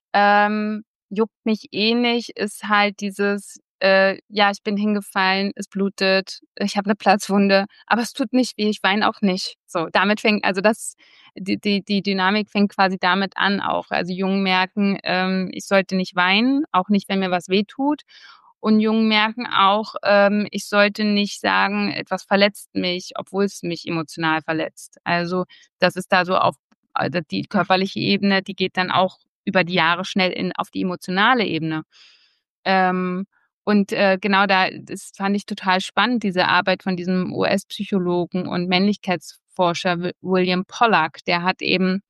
B: Juckt mich eh nicht, ist halt dieses, ja, ich bin hingefallen, es blutet, ich habe 'ne Platzwunde, aber es tut nicht weh, ich weine auch nicht. So, damit fängt also das die Dynamik fängt quasi damit an auch. Also Jungen merken, ich sollte nicht weinen, auch nicht, wenn mir was wehtut. Und Jungen merken auch, ich sollte nicht sagen, etwas verletzt mich, obwohl es mich emotional verletzt. Also, das ist da so also die körperliche Ebene, die geht dann auch über die Jahre schnell auf die emotionale Ebene. Ähm, genau das fand ich total spannend, diese Arbeit von diesem US-Psychologen und Männlichkeitsforscher William Pollack. Der hat eben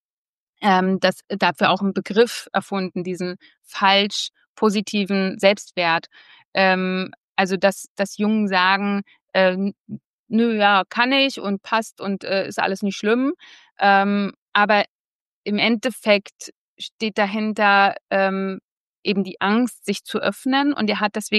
B: das dafür auch 'n Begriff erfunden, diesen falsch positiven Selbstwert. Also, dass Jungen sagen, ähm: „Nö, ja, kann ich und passt und, ist alles nicht schlimm.“ Aber im Endeffekt steht dahinter, eben die Angst, sich zu öffnen, und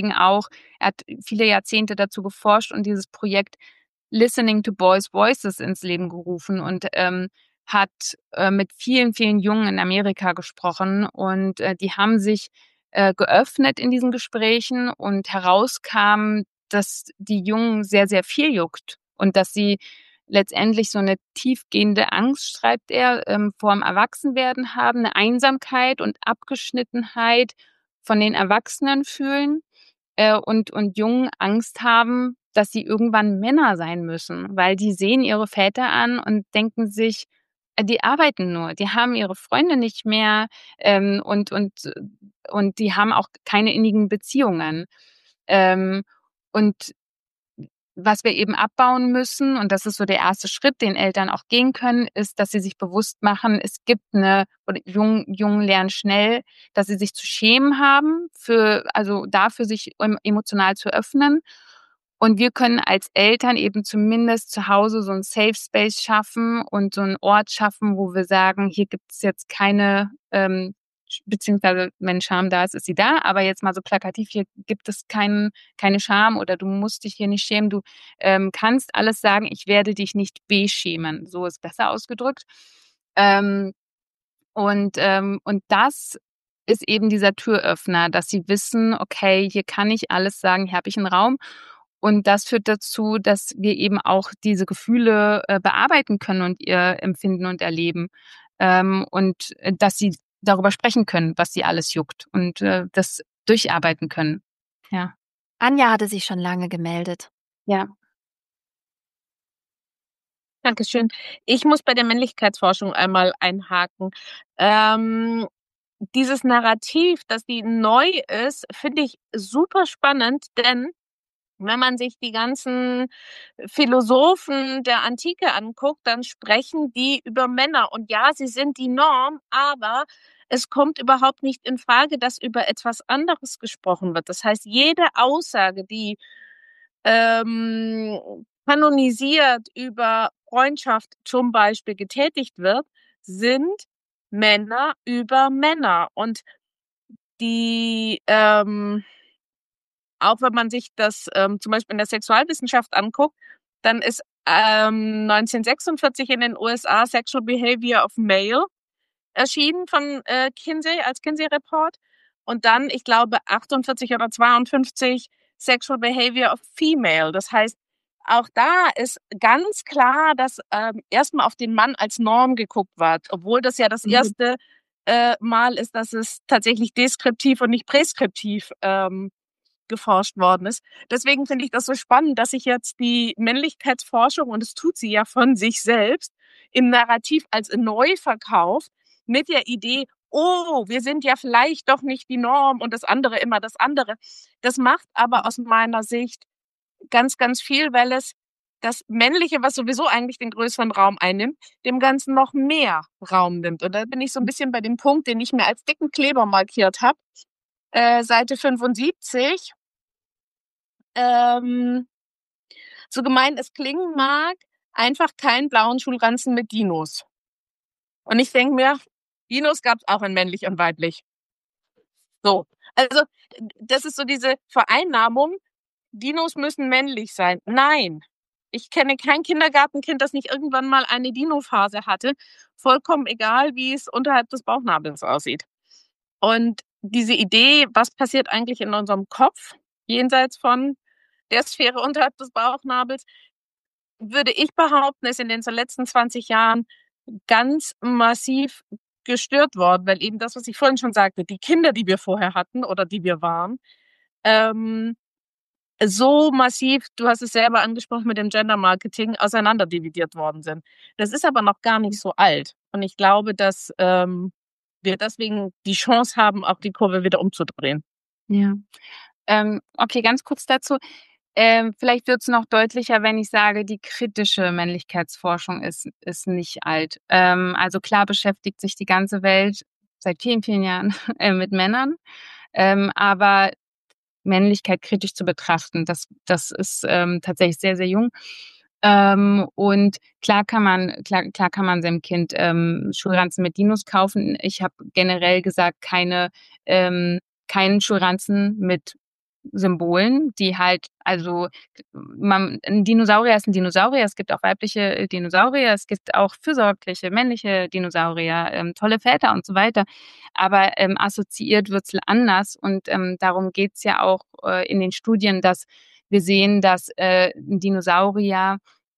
B: er hat viele Jahrzehnte dazu geforscht und dieses Projekt Listening to Boys' Voices ins Leben gerufen und, hat, mit vielen, vielen Jungen in Amerika gesprochen, und, die haben sich, geöffnet in diesen Gesprächen, und herauskam, dass die Jungen sehr, sehr viel juckt und dass sie letztendlich so 'ne tiefgehende Angst, schreibt er, vorm Erwachsenwerden haben, 'ne Einsamkeit und Abgeschnittenheit von den Erwachsenen fühlen, und Jungen Angst haben, dass sie irgendwann Männer sein müssen, weil die sehen ihre Väter an und denken sich: Die arbeiten nur, die haben ihre Freunde nicht mehr, ähm, und und und die haben auch keine innigen Beziehungen.“ Ähm, und was wir eben abbauen müssen, und das ist so der erste Schritt, den Eltern auch gehen können, ist, dass sie sich bewusst machen, es gibt 'ne oder Jungen lernen schnell, dass sie sich zu schämen haben also dafür, sich emotional zu öffnen. Und wir können als Eltern eben zumindest zu Hause so 'n Safe Space schaffen und so 'n Ort schaffen, wo wir sagen: „Hier gibt's jetzt keine, beziehungsweise wenn Scham da ist, ist sie da, aber jetzt mal so plakativ, hier gibt es keine Scham oder du musst dich hier nicht schämen. Du, kannst alles sagen, ich werde dich nicht beschämen.“ So ist besser ausgedrückt. Ähm, und das ist eben dieser Türöffner, dass sie wissen: „Okay, hier kann ich alles sagen, hier habe ich 'n Raum.“ Und das führt dazu, dass wir eben auch diese Gefühle, bearbeiten können und ihr Empfinden und Erleben, und, dass sie darüber sprechen können, was sie alles juckt, und, das durcharbeiten können. Ja,
A: Anja hatte sich schon lange gemeldet.
B: ja.
C: Dankeschön. Ich muss bei der Männlichkeitsforschung einmal einhaken. Ähm dieses Narrativ, dass die neu ist, finde ich super spannend, denn wenn man sich die ganzen Philosophen der Antike anguckt, dann sprechen die über Männer. Und ja, sie sind die Norm, aber es kommt überhaupt nicht in Frage, dass über etwas anderes gesprochen wird. Das heißt, jede Aussage, die kanonisiert über Freundschaft zum Beispiel getätigt wird, sind Männer über Männer. Und die auch wenn man sich das zum Beispiel in der Sexualwissenschaft anguckt, dann ist 1946 in den USA Sexual Behavior of Male erschienen von Kinsey als Kinsey Report. Und dann, ich glaube, 48 oder 52 Sexual Behavior of Female. Das heißt, auch da ist ganz klar, dass erstmal auf den Mann als Norm geguckt wird, obwohl das ja das erste Mal ist, dass es tatsächlich deskriptiv und nicht präskriptiv geforscht worden ist. Deswegen finde ich das so spannend, dass sich jetzt die Männlichkeitsforschung, und das tut sie ja von sich selbst, im Narrativ als neu verkauft, mit der Idee, oh, wir sind ja vielleicht doch nicht die Norm und das andere immer das andere. Das macht aber aus meiner Sicht ganz, ganz viel, weil es das Männliche, was sowieso eigentlich den größeren Raum einnimmt, dem Ganzen noch mehr Raum nimmt. Und da bin ich so ein bisschen bei dem Punkt, den ich mir als dicken Kleber markiert habe, Seite 75. So gemein es klingen mag, einfach keinen blauen Schulranzen mit Dinos. Und ich denke mir, Dinos gab es auch in männlich und weiblich. So, also das ist so diese Vereinnahmung, Dinos müssen männlich sein. Nein, ich kenne kein Kindergartenkind, das nicht irgendwann mal eine Dino-Phase hatte. Vollkommen egal, wie es unterhalb des Bauchnabels aussieht. Und diese Idee, was passiert eigentlich in unserem Kopf, jenseits von der Sphäre unterhalb des Bauchnabels, würde ich behaupten, ist in den letzten 20 Jahren ganz massiv gestört worden, weil eben das, was ich vorhin schon sagte, die Kinder, die wir vorher hatten oder die wir waren, so massiv, du hast es selber angesprochen mit dem Gender Marketing, auseinanderdividiert worden sind. Das ist aber noch gar nicht so alt. Und ich glaube, dass wir deswegen die Chance haben, auch die Kurve wieder umzudrehen.
B: Ja. Okay, ganz kurz dazu. Vielleicht wird es noch deutlicher, wenn ich sage, die kritische Männlichkeitsforschung ist nicht alt. Also klar beschäftigt sich die ganze Welt seit vielen, vielen Jahren mit Männern, aber Männlichkeit kritisch zu betrachten, das ist tatsächlich sehr, sehr jung. Und klar kann man seinem Kind Schulranzen mit Dinos kaufen. Ich habe generell gesagt, keinen Schulranzen mit Symbolen, die halt, also ein Dinosaurier ist ein Dinosaurier, es gibt auch weibliche Dinosaurier, es gibt auch fürsorgliche männliche Dinosaurier, tolle Väter und so weiter, aber assoziiert wird's anders und darum geht's ja auch in den Studien, dass wir sehen, dass ein Dinosaurier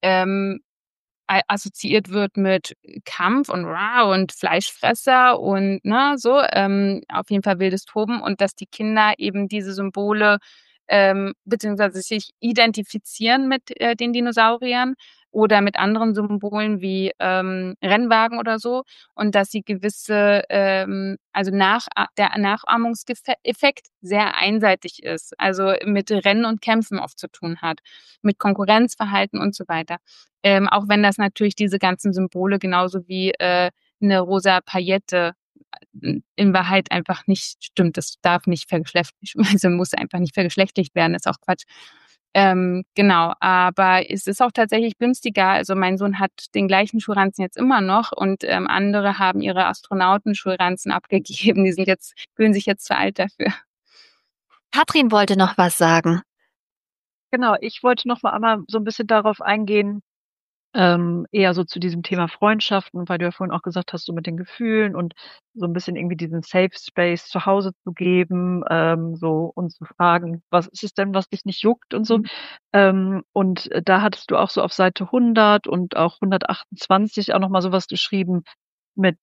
B: assoziiert wird mit Kampf und und Fleischfresser und so, auf jeden Fall wildes Toben und dass die Kinder eben diese Symbole beziehungsweise sich identifizieren mit den Dinosauriern oder mit anderen Symbolen wie Rennwagen oder so und dass sie gewisse, also der Nachahmungseffekt sehr einseitig ist, also mit Rennen und Kämpfen oft zu tun hat, mit Konkurrenzverhalten und so weiter. Auch wenn das natürlich diese ganzen Symbole genauso wie eine rosa Paillette in Wahrheit einfach nicht stimmt. Das darf nicht also muss einfach nicht vergeschlechtlicht werden, ist auch Quatsch. Genau, aber es ist auch tatsächlich günstiger. Also mein Sohn hat den gleichen Schulranzen jetzt immer noch und andere haben ihre Astronautenschulranzen abgegeben. Fühlen sich jetzt zu alt dafür.
A: Katrin wollte noch was sagen.
D: Genau, ich wollte noch mal einmal so ein bisschen darauf eingehen, eher so zu diesem Thema Freundschaften, weil du ja vorhin auch gesagt hast, so mit den Gefühlen und so ein bisschen irgendwie diesen Safe Space zu Hause zu geben, so und zu fragen, was ist es denn, was dich nicht juckt und so. Und da hattest du auch so auf Seite 100 und auch 128 auch noch mal sowas geschrieben mit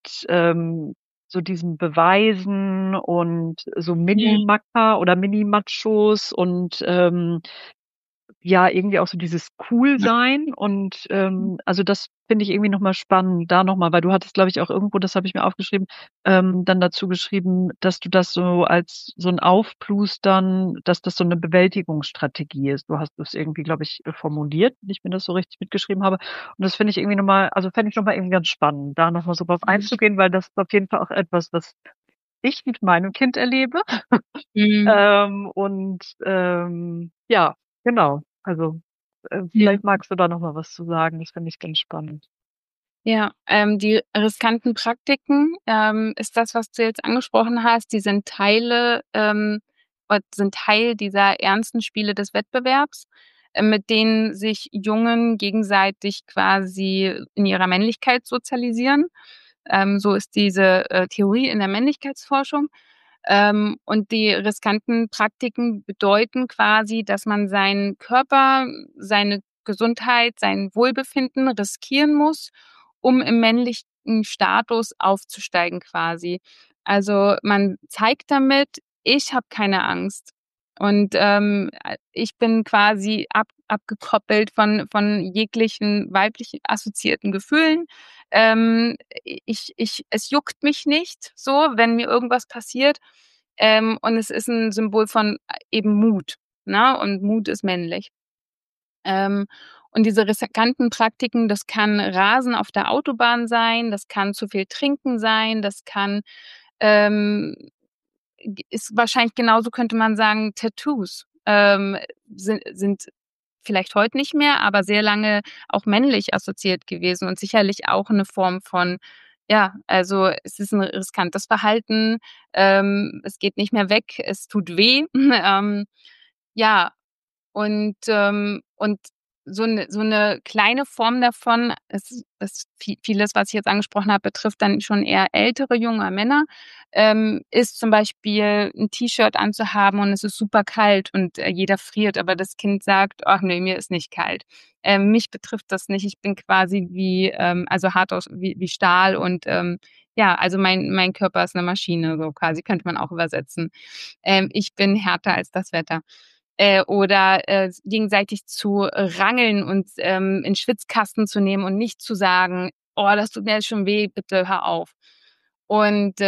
D: so diesen Beweisen und so Mini-Macker oder Mini-Machos und ja, irgendwie auch so dieses Cool-Sein und also das finde ich irgendwie nochmal spannend, da nochmal, weil du hattest, glaube ich, auch irgendwo, das habe ich mir aufgeschrieben, dann dazu geschrieben, dass du das so als so ein Aufplustern, dass das so eine Bewältigungsstrategie ist. Du hast das irgendwie, glaube ich, formuliert, wenn ich mir das so richtig mitgeschrieben habe. Und das finde ich irgendwie nochmal, also fände ich nochmal irgendwie ganz spannend, da nochmal so drauf einzugehen, weil das ist auf jeden Fall auch etwas, was ich mit meinem Kind erlebe.
B: Mhm.
D: Ja, genau. Also
B: Ja.
D: vielleicht magst du da noch mal was zu sagen. Das finde ich ganz spannend.
B: Ja, die riskanten Praktiken, ist das, was du jetzt angesprochen hast. Die sind sind Teil dieser ernsten Spiele des Wettbewerbs, mit denen sich Jungen gegenseitig quasi in ihrer Männlichkeit sozialisieren. So ist diese, Theorie in der Männlichkeitsforschung. Und die riskanten Praktiken bedeuten quasi, dass man seinen Körper, seine Gesundheit, sein Wohlbefinden riskieren muss, um im männlichen Status aufzusteigen quasi. Also, man zeigt damit: „Ich habe keine Angst und, ich bin quasi abgekoppelt von jeglichen weiblich assoziierten Gefühlen. Es juckt mich nicht so, wenn mir irgendwas passiert.“ Und es ist 'n Symbol von, eben Mut, ne? Und Mut ist männlich. Ähm, und diese riskanten Praktiken, das kann Rasen auf der Autobahn sein, das kann zu viel Trinken sein, das kann, ähm ist wahrscheinlich genauso, könnte man sagen, Tattoos, sind vielleicht heute nicht mehr, aber sehr lange auch männlich assoziiert gewesen und sicherlich auch 'ne Form von, ja, also, es ist 'n riskantes Verhalten, es geht nicht mehr weg, es tut weh. Ja, und so 'ne kleine Form davon, vieles, was ich jetzt angesprochen habe, betrifft dann schon eher ältere junge Männer, ist zum Beispiel 'n T-Shirt anzuhaben und es ist super kalt und, jeder friert, aber das Kind sagt: „Ach ne, mir ist nicht kalt. Mich betrifft das nicht. Ich bin quasi wie, also hart aus wie Stahl und, ja, also mein Körper ist 'ne Maschine“, so quasi, könnte man auch übersetzen. Ich bin härter als das Wetter. Oder, gegenseitig zu rangeln und, in Schwitzkasten zu nehmen und nicht zu sagen: „Oh, das tut mir jetzt schon weh, bitte hör auf.“ Und,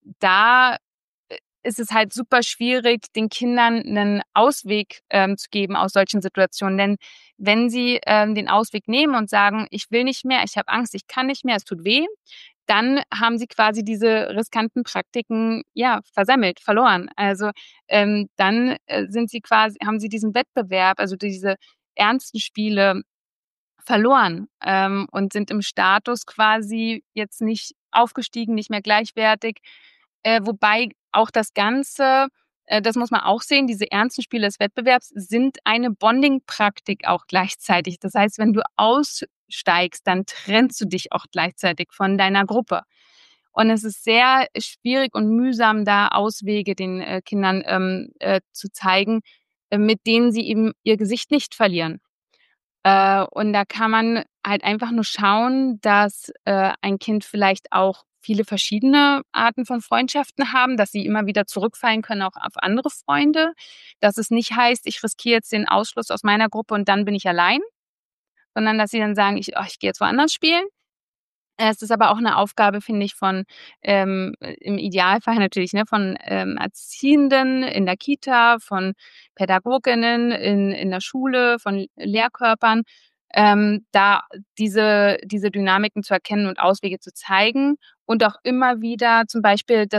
B: da ist es halt super schwierig, den Kindern 'nen Ausweg, zu geben aus solchen Situationen. Denn wenn sie, den Ausweg nehmen und sagen: „Ich will nicht mehr, ich habe Angst, ich kann nicht mehr, es tut weh“, dann haben sie quasi diese riskanten Praktiken, ja, versammelt, verloren. Also, dann, sind sie quasi haben sie diesen Wettbewerb, also diese ernsten Spiele verloren, und sind im Status quasi jetzt nicht aufgestiegen, nicht mehr gleichwertig. Wobei auch das Ganze, das muss man auch sehen, diese ernsten Spiele des Wettbewerbs sind eine Bonding-Praktik auch gleichzeitig. Das heißt, wenn du aussteigst, dann trennst du dich auch gleichzeitig von deiner Gruppe. Und es ist sehr schwierig und mühsam, da Auswege den, Kindern, zu zeigen, mit denen sie eben ihr Gesicht nicht verlieren. Und da kann man halt einfach nur schauen, dass, ein Kind vielleicht auch viele verschiedene Arten von Freundschaften haben, dass sie immer wieder zurückfallen können auch auf andere Freunde. Dass es nicht heißt: „Ich riskiere jetzt den Ausschluss aus meiner Gruppe und dann bin ich allein“, sondern dass sie dann sagen: „Ich gehe jetzt woanders spielen.“ Es ist aber auch 'ne Aufgabe, finde ich, von, im Idealfall natürlich, ne, von, Erziehenden in der Kita, von Pädagoginnen in der Schule, von Lehrkörpern, da diese Dynamiken zu erkennen und Auswege zu zeigen und auch immer wieder zum Beispiel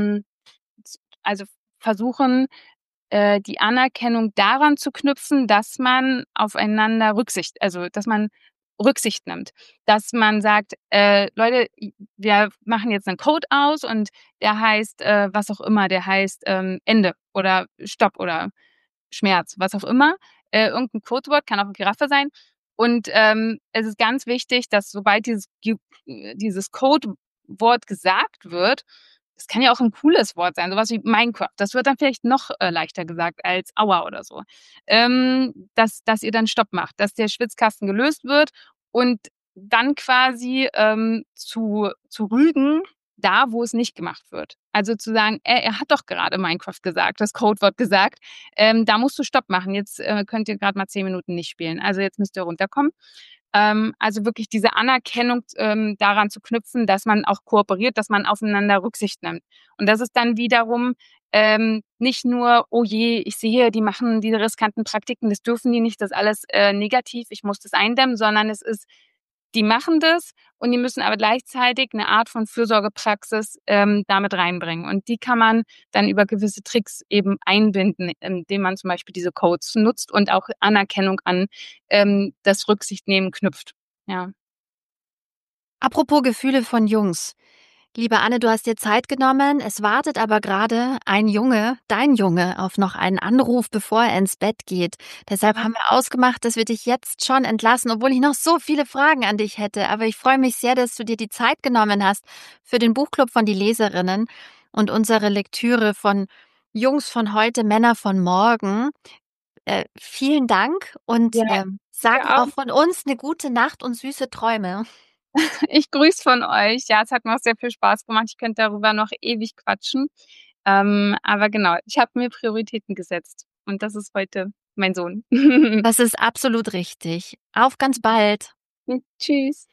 B: also versuchen, die Anerkennung daran zu knüpfen, dass man aufeinander dass man Rücksicht nimmt. Dass man sagt: Leute, wir machen jetzt 'nen Code aus und der heißt, was auch immer, der heißt, Ende oder Stopp oder Schmerz, was auch immer. Irgend 'n Codewort, kann auch 'ne Giraffe sein. Und, es ist ganz wichtig, dass sobald dieses Codewort gesagt wird, es kann ja auch 'n cooles Wort sein, so was wie Minecraft. Das wird dann vielleicht noch, leichter gesagt als Aua oder so. Dass ihr dann Stopp macht, dass der Schwitzkasten gelöst wird und dann quasi, zu rügen, da, wo es nicht gemacht wird. Also zu sagen, er hat doch gerade Minecraft gesagt, das Codewort gesagt, da musst du Stopp machen. Jetzt könnt ihr gerade mal 10 Minuten nicht spielen. Also jetzt müsst ihr runterkommen. Also wirklich diese Anerkennung daran zu knüpfen, dass man auch kooperiert, dass man aufeinander Rücksicht nimmt. Und das ist dann wiederum nicht nur, oh je, ich sehe, die machen diese riskanten Praktiken, das dürfen die nicht, das ist alles negativ, ich muss das eindämmen, sondern es ist, die machen das und die müssen aber gleichzeitig eine Art von Fürsorgepraxis damit reinbringen. Und die kann man dann über gewisse Tricks eben einbinden, indem man zum Beispiel diese Codes nutzt und auch Anerkennung an das Rücksichtnehmen knüpft. Ja.
A: Apropos Gefühle von Jungs. Liebe Anne, du hast dir Zeit genommen. Es wartet aber gerade ein Junge, dein Junge, auf noch einen Anruf, bevor er ins Bett geht. Deshalb haben wir ausgemacht, dass wir dich jetzt schon entlassen, obwohl ich noch so viele Fragen an dich hätte. Aber ich freue mich sehr, dass du dir die Zeit genommen hast für den Buchclub von die Leserinnen und unsere Lektüre von Jungs von heute, Männer von morgen. Vielen Dank und
B: Ja,
A: sag
B: ja.
A: auch von uns eine gute Nacht und süße Träume.
B: Ich grüße von euch. Ja, es hat mir auch sehr viel Spaß gemacht. Ich könnte darüber noch ewig quatschen. Aber genau, ich habe mir Prioritäten gesetzt. Und das ist heute mein Sohn.
A: Das ist absolut richtig. Auf ganz bald.
B: Tschüss.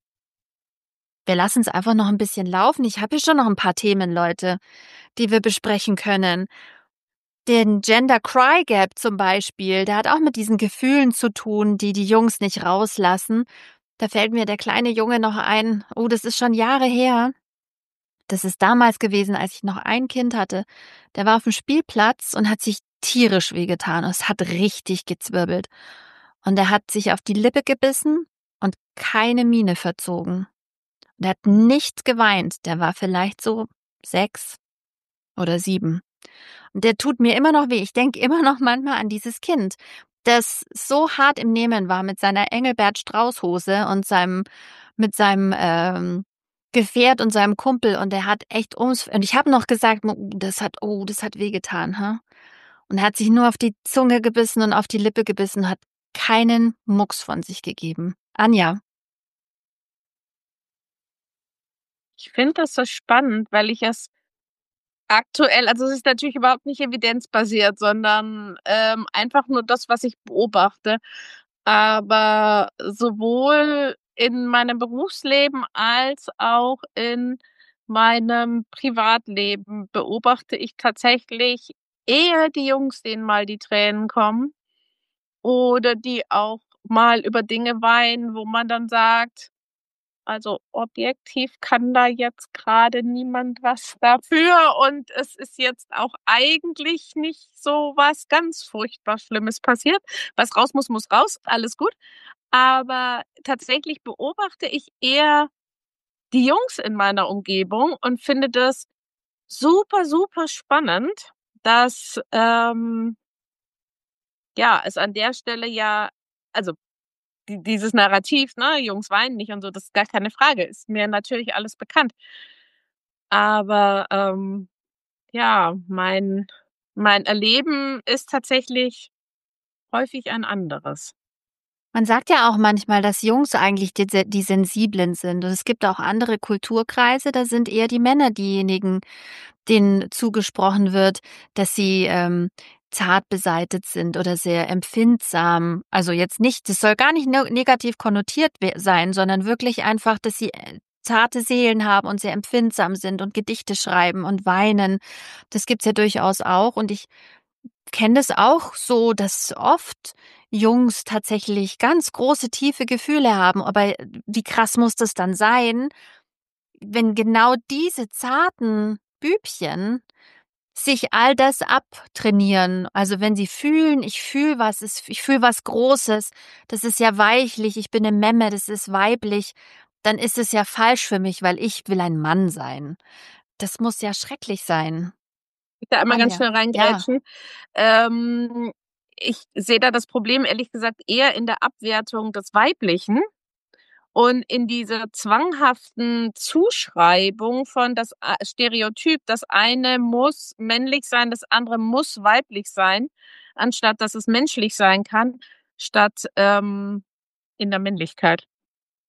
A: Wir lassen es einfach noch ein bisschen laufen. Ich habe hier schon noch ein paar Themen, Leute, die wir besprechen können. Den Gender Cry Gap zum Beispiel, der hat auch mit diesen Gefühlen zu tun, die die Jungs nicht rauslassen. Da fällt mir der kleine Junge noch ein. Oh, das ist schon Jahre her. Das ist damals gewesen, als ich noch ein Kind hatte. Der war auf dem Spielplatz und hat sich tierisch wehgetan. Es hat richtig gezwirbelt. Und er hat sich auf die Lippe gebissen und keine Miene verzogen. Und er hat nicht geweint. Der war vielleicht so 6 oder 7. Und der tut mir immer noch weh. Ich denke immer noch manchmal an dieses Kind, das so hart im Nehmen war mit seiner Engelbert-Strauß-Hose und mit seinem Gefährt und seinem Kumpel. Und er hat echt und ich habe noch gesagt, das hat wehgetan, ha? Und er hat sich nur auf die Zunge gebissen und auf die Lippe gebissen, hat keinen Mucks von sich gegeben. Anja.
C: Ich finde das so spannend, weil ich es aktuell, also es ist natürlich überhaupt nicht evidenzbasiert, sondern einfach nur das, was ich beobachte. Aber sowohl in meinem Berufsleben als auch in meinem Privatleben beobachte ich tatsächlich eher die Jungs, denen mal die Tränen kommen oder die auch mal über Dinge weinen, wo man dann sagt, also objektiv kann da jetzt gerade niemand was dafür und es ist jetzt auch eigentlich nicht so was ganz furchtbar Schlimmes passiert. Was raus muss, muss raus, alles gut. Aber tatsächlich beobachte ich eher die Jungs in meiner Umgebung und finde das super, super spannend, dass ja, es an der Stelle ja, also dieses Narrativ, ne, Jungs weinen nicht und so, das ist gar keine Frage, ist mir natürlich alles bekannt. Aber ja, mein Erleben ist tatsächlich häufig ein anderes.
A: Man sagt ja auch manchmal, dass Jungs eigentlich die Sensiblen sind. Und es gibt auch andere Kulturkreise, da sind eher die Männer diejenigen, denen zugesprochen wird, dass sie zart beseitet sind oder sehr empfindsam. Also jetzt nicht, das soll gar nicht negativ konnotiert sein, sondern wirklich einfach, dass sie zarte Seelen haben und sehr empfindsam sind und Gedichte schreiben und weinen. Das gibt's ja durchaus auch. Und ich kenne das auch so, dass oft Jungs tatsächlich ganz große, tiefe Gefühle haben. Aber wie krass muss das dann sein, wenn genau diese zarten Bübchen sich all das abtrainieren. Also wenn sie fühlen, ich fühle was Großes, das ist ja weichlich, ich bin eine Memme, das ist weiblich, dann ist es ja falsch für mich, weil ich will ein Mann sein. Das muss ja schrecklich sein.
C: Ich da einmal ganz
A: Anja.
C: schnell
A: Ja.
C: reingrätschen. Ähm, Ich sehe da das Problem ehrlich gesagt eher in der Abwertung des Weiblichen und in dieser zwanghaften Zuschreibung von das Stereotyp, das eine muss männlich sein, das andere muss weiblich sein, anstatt dass es menschlich sein kann, statt in der Männlichkeit.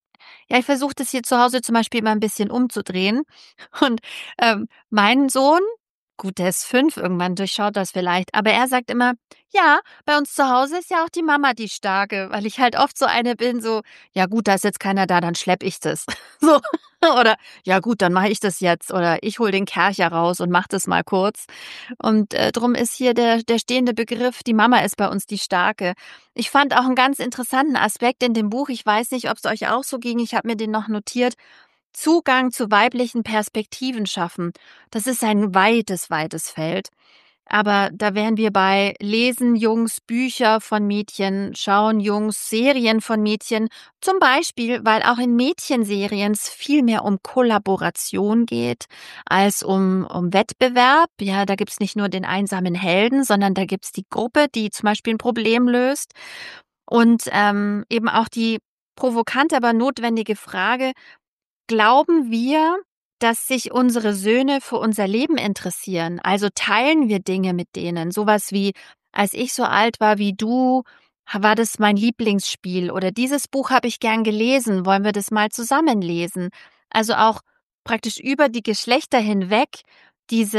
A: Ja, ich versuche das hier zu Hause zum Beispiel immer ein bisschen umzudrehen. Und mein Sohn, gut, der ist 5, irgendwann durchschaut das vielleicht, aber er sagt immer, ja, bei uns zu Hause ist ja auch die Mama die Starke, weil ich halt oft so eine bin, so, ja gut, da ist jetzt keiner da, dann schlepp ich das. So. Oder ja gut, dann mache ich das jetzt. Oder ich hole den Kercher raus und mach das mal kurz. Und drum ist hier der stehende Begriff, die Mama ist bei uns die Starke. Ich fand auch einen ganz interessanten Aspekt in dem Buch, ich weiß nicht, ob es euch auch so ging, ich habe mir den noch notiert, Zugang zu weiblichen Perspektiven schaffen. Das ist ein weites, weites Feld. Aber da wären wir bei Lesen Jungs Bücher von Mädchen, schauen Jungs Serien von Mädchen. Zum Beispiel, weil auch in Mädchenserien es viel mehr um Kollaboration geht als um Wettbewerb. Ja, da gibt's nicht nur den einsamen Helden, sondern da gibt's die Gruppe, die zum Beispiel ein Problem löst. Und eben auch die provokante, aber notwendige Frage, glauben wir, dass sich unsere Söhne für unser Leben interessieren? Also teilen wir Dinge mit denen? Sowas wie, als ich so alt war wie du, war das mein Lieblingsspiel oder dieses Buch habe ich gern gelesen, wollen wir das mal zusammen lesen? Also auch praktisch über die Geschlechter hinweg diese,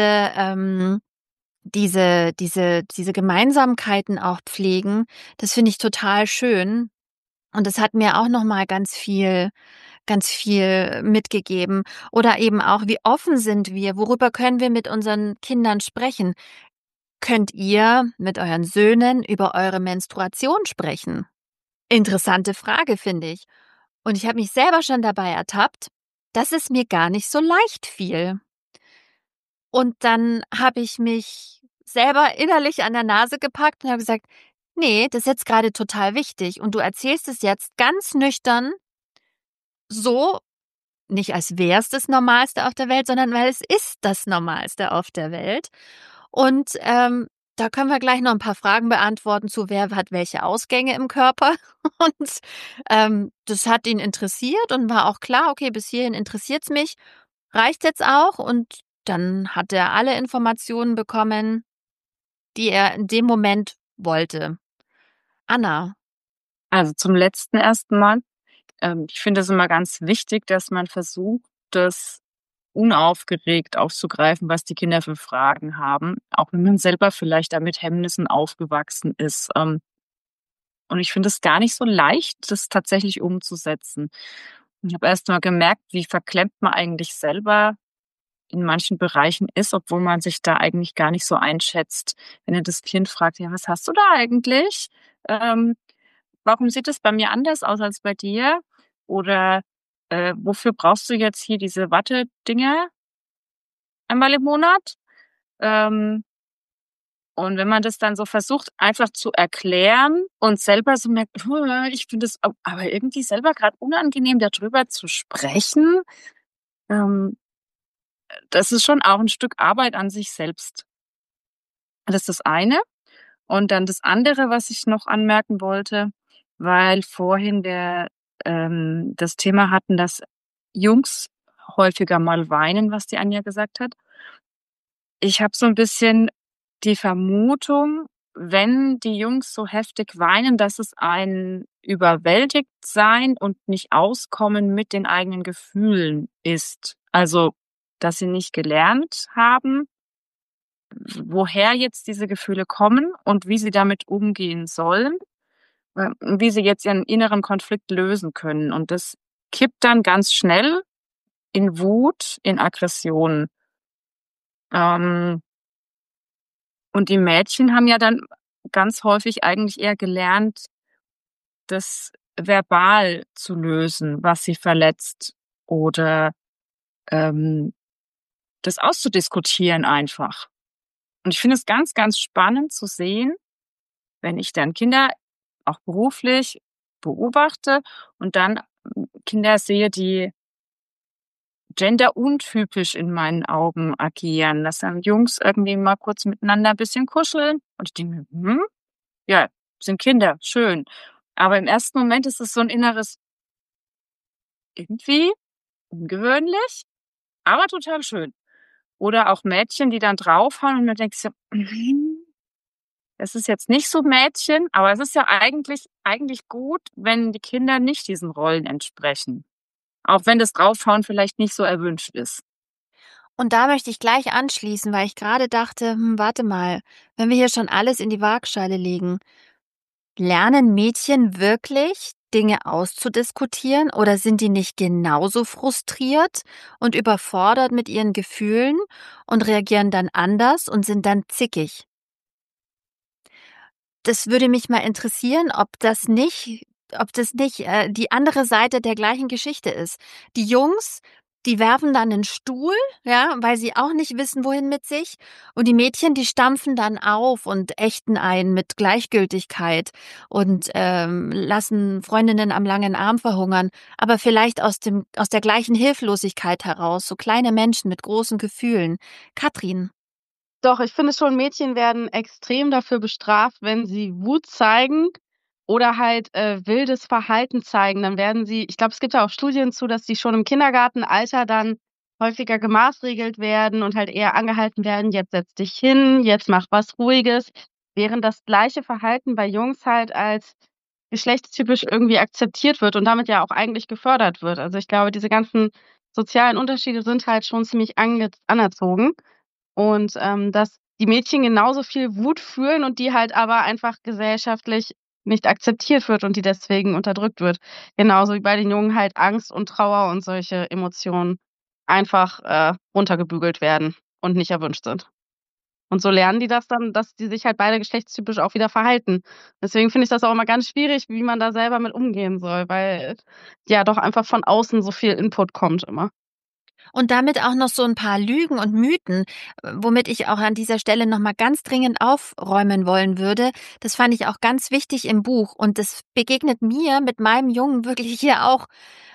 A: diese Gemeinsamkeiten auch pflegen, das finde ich total schön. Und das hat mir auch nochmal ganz viel mitgegeben. Oder eben auch, wie offen sind wir? Worüber können wir mit unseren Kindern sprechen? Könnt ihr mit euren Söhnen über eure Menstruation sprechen? Interessante Frage, finde ich. Und ich habe mich selber schon dabei ertappt, dass es mir gar nicht so leicht fiel. Und dann habe ich mich selber innerlich an der Nase gepackt und habe gesagt, nee, das ist jetzt gerade total wichtig. Und du erzählst es jetzt ganz nüchtern, so, nicht als wäre es das Normalste auf der Welt, sondern weil es ist das Normalste auf der Welt. Und da können wir gleich noch ein paar Fragen beantworten zu, wer hat welche Ausgänge im Körper. Und das hat ihn interessiert und war auch klar, okay, bis hierhin interessiert's mich, reicht jetzt auch. Und dann hat er alle Informationen bekommen, die er in dem Moment wollte. Anna.
B: Also zum letzten ersten Mal. Ich finde es immer ganz wichtig, dass man versucht, das unaufgeregt aufzugreifen, was die Kinder für Fragen haben, auch wenn man selber vielleicht da mit Hemmnissen aufgewachsen ist. Und ich finde es gar nicht so leicht, das tatsächlich umzusetzen. Ich habe erst mal gemerkt, wie verklemmt man eigentlich selber in manchen Bereichen ist, obwohl man sich da eigentlich gar nicht so einschätzt. Wenn ihr das Kind fragt: „Ja, was hast du da eigentlich? Ähm, warum sieht es bei mir anders aus als bei dir?“ Oder, „Wofür brauchst du jetzt hier diese Wattedinger einmal im Monat?“ Ähm, und wenn man das dann so versucht, einfach zu erklären und selber so merkt: Ich finde es aber irgendwie selber gerade unangenehm, darüber zu sprechen“, ähm, das ist schon auch ein Stück Arbeit an sich selbst. Das ist das eine. Und dann das andere, was ich noch anmerken wollte, weil vorhin das Thema hatten, dass Jungs häufiger mal weinen, was die Anja gesagt hat. Ich habe so ein bisschen die Vermutung, wenn die Jungs so heftig weinen, dass es ein Überwältigtsein und nicht Auskommen mit den eigenen Gefühlen ist. Also, dass sie nicht gelernt haben, woher jetzt diese Gefühle kommen und wie sie damit umgehen sollen, wie sie jetzt ihren inneren Konflikt lösen können. Und das kippt dann ganz schnell in Wut, in Aggression. Ähm, und die Mädchen haben ja dann ganz häufig eigentlich eher gelernt, das verbal zu lösen, was sie verletzt oder ähm, das auszudiskutieren einfach. Und ich finde es ganz, ganz spannend zu sehen, wenn ich dann Kinder auch beruflich beobachte und dann Kinder sehe, die genderuntypisch in meinen Augen agieren, dass dann Jungs irgendwie mal kurz miteinander ein bisschen kuscheln und ich denke mir: ja, sind Kinder, schön.“ Aber im ersten Moment ist es so ein inneres irgendwie ungewöhnlich, aber total schön. Oder auch Mädchen, die dann draufhauen und dann denkst du: Es ist jetzt nicht so Mädchen, aber es ist ja eigentlich gut, wenn die Kinder nicht diesen Rollen entsprechen. Auch wenn das Draufhauen vielleicht nicht so erwünscht ist.
A: Und da möchte ich gleich anschließen, weil ich gerade dachte, warte mal, wenn wir hier schon alles in die Waagschale legen, lernen Mädchen wirklich, Dinge auszudiskutieren oder sind die nicht genauso frustriert und überfordert mit ihren Gefühlen und reagieren dann anders und sind dann zickig? Das würde mich mal interessieren, ob das nicht die andere Seite der gleichen Geschichte ist. Die Jungs, die werfen dann 'nen Stuhl, ja, weil sie auch nicht wissen, wohin mit sich. Und die Mädchen, die stampfen dann auf und ächten ein mit Gleichgültigkeit und, lassen Freundinnen am langen Arm verhungern, aber vielleicht aus der gleichen Hilflosigkeit heraus, so kleine Menschen mit großen Gefühlen. Katrin.
E: Doch, ich finde schon, Mädchen werden extrem dafür bestraft, wenn sie Wut zeigen oder halt, wildes Verhalten zeigen. Dann werden sie ich glaube, es gibt ja auch Studien zu, dass die schon im Kindergartenalter dann häufiger gemaßregelt werden und halt eher angehalten werden: „Jetzt setz dich hin, jetzt mach was Ruhiges“, während das gleiche Verhalten bei Jungs halt als geschlechtstypisch irgendwie akzeptiert wird und damit ja auch eigentlich gefördert wird. Also, ich glaube, diese ganzen sozialen Unterschiede sind halt schon ziemlich anerzogen. Und, dass die Mädchen genauso viel Wut fühlen und die halt aber einfach gesellschaftlich nicht akzeptiert wird und die deswegen unterdrückt wird. Genauso wie bei den Jungen halt Angst und Trauer und solche Emotionen einfach, runtergebügelt werden und nicht erwünscht sind. Und so lernen die das dann, dass die sich halt beide geschlechtstypisch auch wieder verhalten. Deswegen finde ich das auch immer ganz schwierig, wie man da selber mit umgehen soll, weil, ja doch einfach von außen so viel Input kommt immer.
A: Und damit auch noch so ein paar Lügen und Mythen, womit ich auch an dieser Stelle noch mal ganz dringend aufräumen wollen würde. Das fand ich auch ganz wichtig im Buch und das begegnet mir mit meinem Jungen wirklich hier auch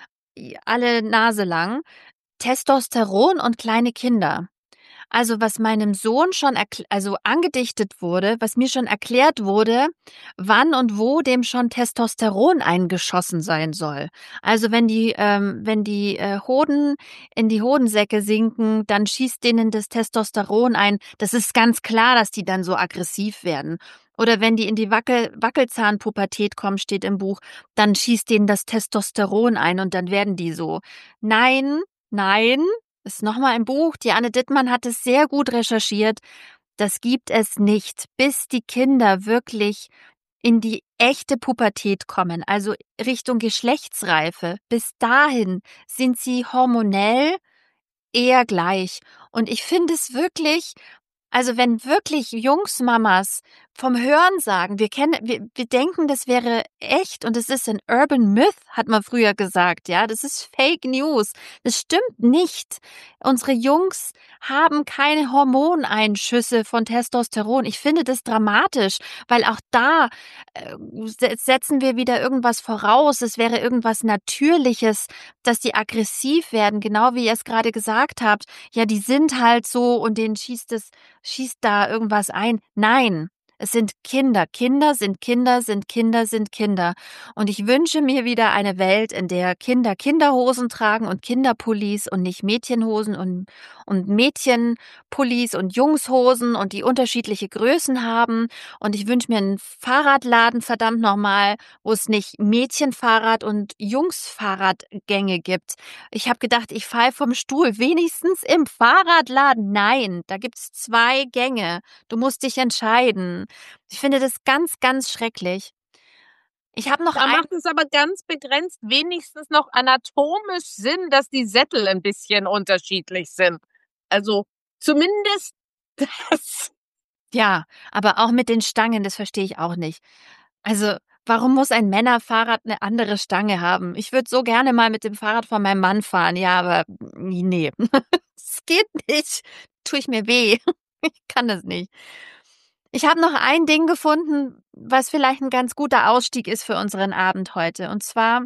A: alle Nase lang. Testosteron und kleine Kinder. Also, was meinem Sohn schon angedichtet wurde, was mir schon erklärt wurde, wann und wo dem schon Testosteron eingeschossen sein soll. Also, wenn die Hoden in die Hodensäcke sinken, dann schießt denen das Testosteron ein. Das ist ganz klar, dass die dann so aggressiv werden. Oder wenn die in die Wackelzahnpubertät kommen, steht im Buch, dann schießt denen das Testosteron ein und dann werden die so. Nein, nein, ist noch mal im Buch. Die Anne Dittmann hat es sehr gut recherchiert. Das gibt es nicht, bis die Kinder wirklich in die echte Pubertät kommen, also Richtung Geschlechtsreife. Bis dahin sind sie hormonell eher gleich. Und ich finde es wirklich, also wenn wirklich Jungsmamas vom Hörensagen, wir denken, das wäre echt und es ist ein Urban Myth, hat man früher gesagt, ja, das ist Fake News. Das stimmt nicht. Unsere Jungs haben keine Hormoneinschüsse von Testosteron. Ich finde das dramatisch, weil auch da setzen wir wieder irgendwas voraus. Es wäre irgendwas Natürliches, dass die aggressiv werden, genau wie ihr es gerade gesagt habt. Ja, die sind halt so und denen schießt da irgendwas ein. Nein, es sind Kinder. Kinder sind Kinder sind Kinder sind Kinder. Und ich wünsche mir wieder eine Welt, in der Kinder Kinderhosen tragen und Kinderpullis und nicht Mädchenhosen und Mädchenpullis und Jungshosen und die unterschiedliche Größen haben. Und ich wünsche mir einen Fahrradladen, verdammt nochmal, wo es nicht Mädchenfahrrad und Jungsfahrradgänge gibt. Ich habe gedacht, ich falle vom Stuhl. Wenigstens im Fahrradladen. Nein, da gibt's 2 Gänge. Du musst dich entscheiden. Ich finde das ganz, ganz schrecklich. Ich habe noch
C: Da macht es aber ganz begrenzt wenigstens noch anatomisch Sinn, dass die Sättel ein bisschen unterschiedlich sind. Also zumindest das.
A: Ja, aber auch mit den Stangen, das verstehe ich auch nicht. Also, warum muss ein Männerfahrrad eine andere Stange haben? Ich würde so gerne mal mit dem Fahrrad von meinem Mann fahren, ja, aber ne. Es geht nicht. Tue ich mir weh. Ich kann das nicht. Ich habe noch ein Ding gefunden, was vielleicht ein ganz guter Ausstieg ist für unseren Abend heute. Und zwar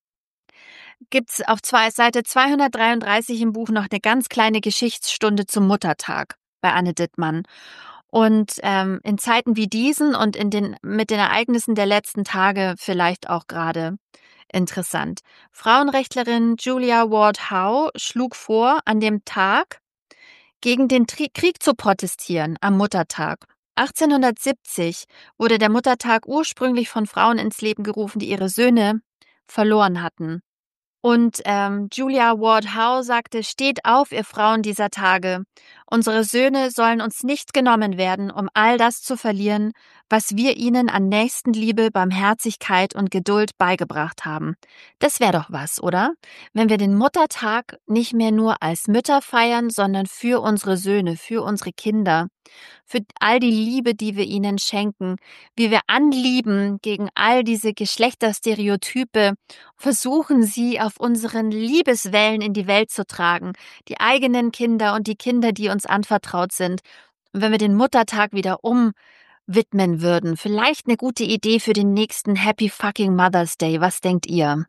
A: gibt's auf Seite 233 im Buch noch eine ganz kleine Geschichtsstunde zum Muttertag bei Anne Dittmann. Und, in Zeiten wie diesen und mit den Ereignissen der letzten Tage vielleicht auch gerade interessant. Frauenrechtlerin Julia Ward Howe schlug vor, an dem Tag gegen den Krieg zu protestieren, am Muttertag. 1870 wurde der Muttertag ursprünglich von Frauen ins Leben gerufen, die ihre Söhne verloren hatten. Und Julia Ward Howe sagte, steht auf, ihr Frauen dieser Tage. Unsere Söhne sollen uns nicht genommen werden, um all das zu verlieren, was wir ihnen an Nächstenliebe, Barmherzigkeit und Geduld beigebracht haben. Das wäre doch was, oder? Wenn wir den Muttertag nicht mehr nur als Mütter feiern, sondern für unsere Söhne, für unsere Kinder, für all die Liebe, die wir ihnen schenken, wie wir anlieben gegen all diese Geschlechterstereotype, versuchen sie auf unseren Liebeswellen in die Welt zu tragen, die eigenen Kinder und die Kinder, die uns anvertraut sind. Und wenn wir den Muttertag wieder umwidmen würden, vielleicht eine gute Idee für den nächsten Happy fucking Mother's Day. Was denkt ihr?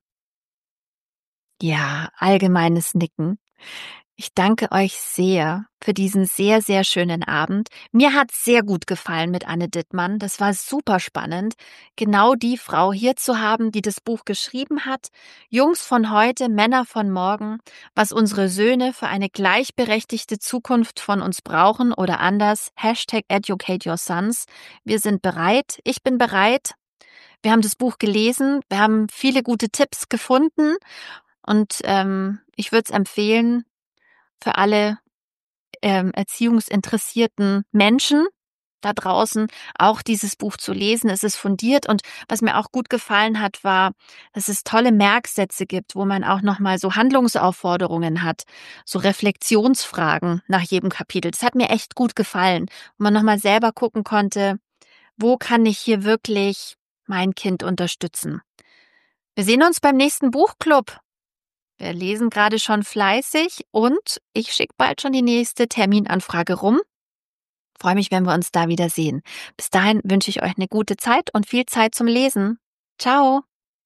A: Ja, allgemeines Nicken. Ich danke euch sehr für diesen sehr, sehr schönen Abend. Mir hat sehr gut gefallen mit Anne Dittmann. Das war super spannend, genau die Frau hier zu haben, die das Buch geschrieben hat. Jungs von heute, Männer von morgen, was unsere Söhne für eine gleichberechtigte Zukunft von uns brauchen oder anders, #educate-your-sons. Wir sind bereit. Ich bin bereit. Wir haben das Buch gelesen. Wir haben viele gute Tipps gefunden. Und ich würde es empfehlen, für alle erziehungsinteressierten Menschen da draußen auch dieses Buch zu lesen. Es ist fundiert und was mir auch gut gefallen hat, war, dass es tolle Merksätze gibt, wo man auch nochmal so Handlungsaufforderungen hat, so Reflexionsfragen nach jedem Kapitel. Das hat mir echt gut gefallen, wo man nochmal selber gucken konnte, wo kann ich hier wirklich mein Kind unterstützen. Wir sehen uns beim nächsten Buchclub. Wir lesen gerade schon fleißig und ich schicke bald schon die nächste Terminanfrage rum. Freue mich, wenn wir uns da wieder sehen. Bis dahin wünsche ich euch eine gute Zeit und viel Zeit zum Lesen. Ciao!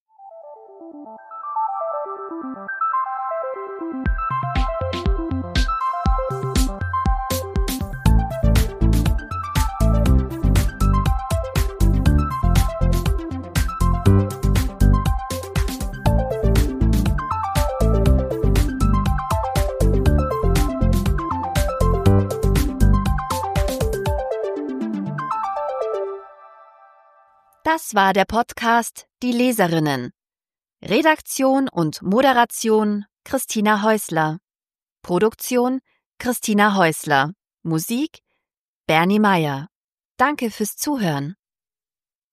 A: Das war der Podcast Die Leserinnen. Redaktion und Moderation Christina Häusler. Produktion Christina Häusler. Musik Bernie Meyer. Danke fürs Zuhören.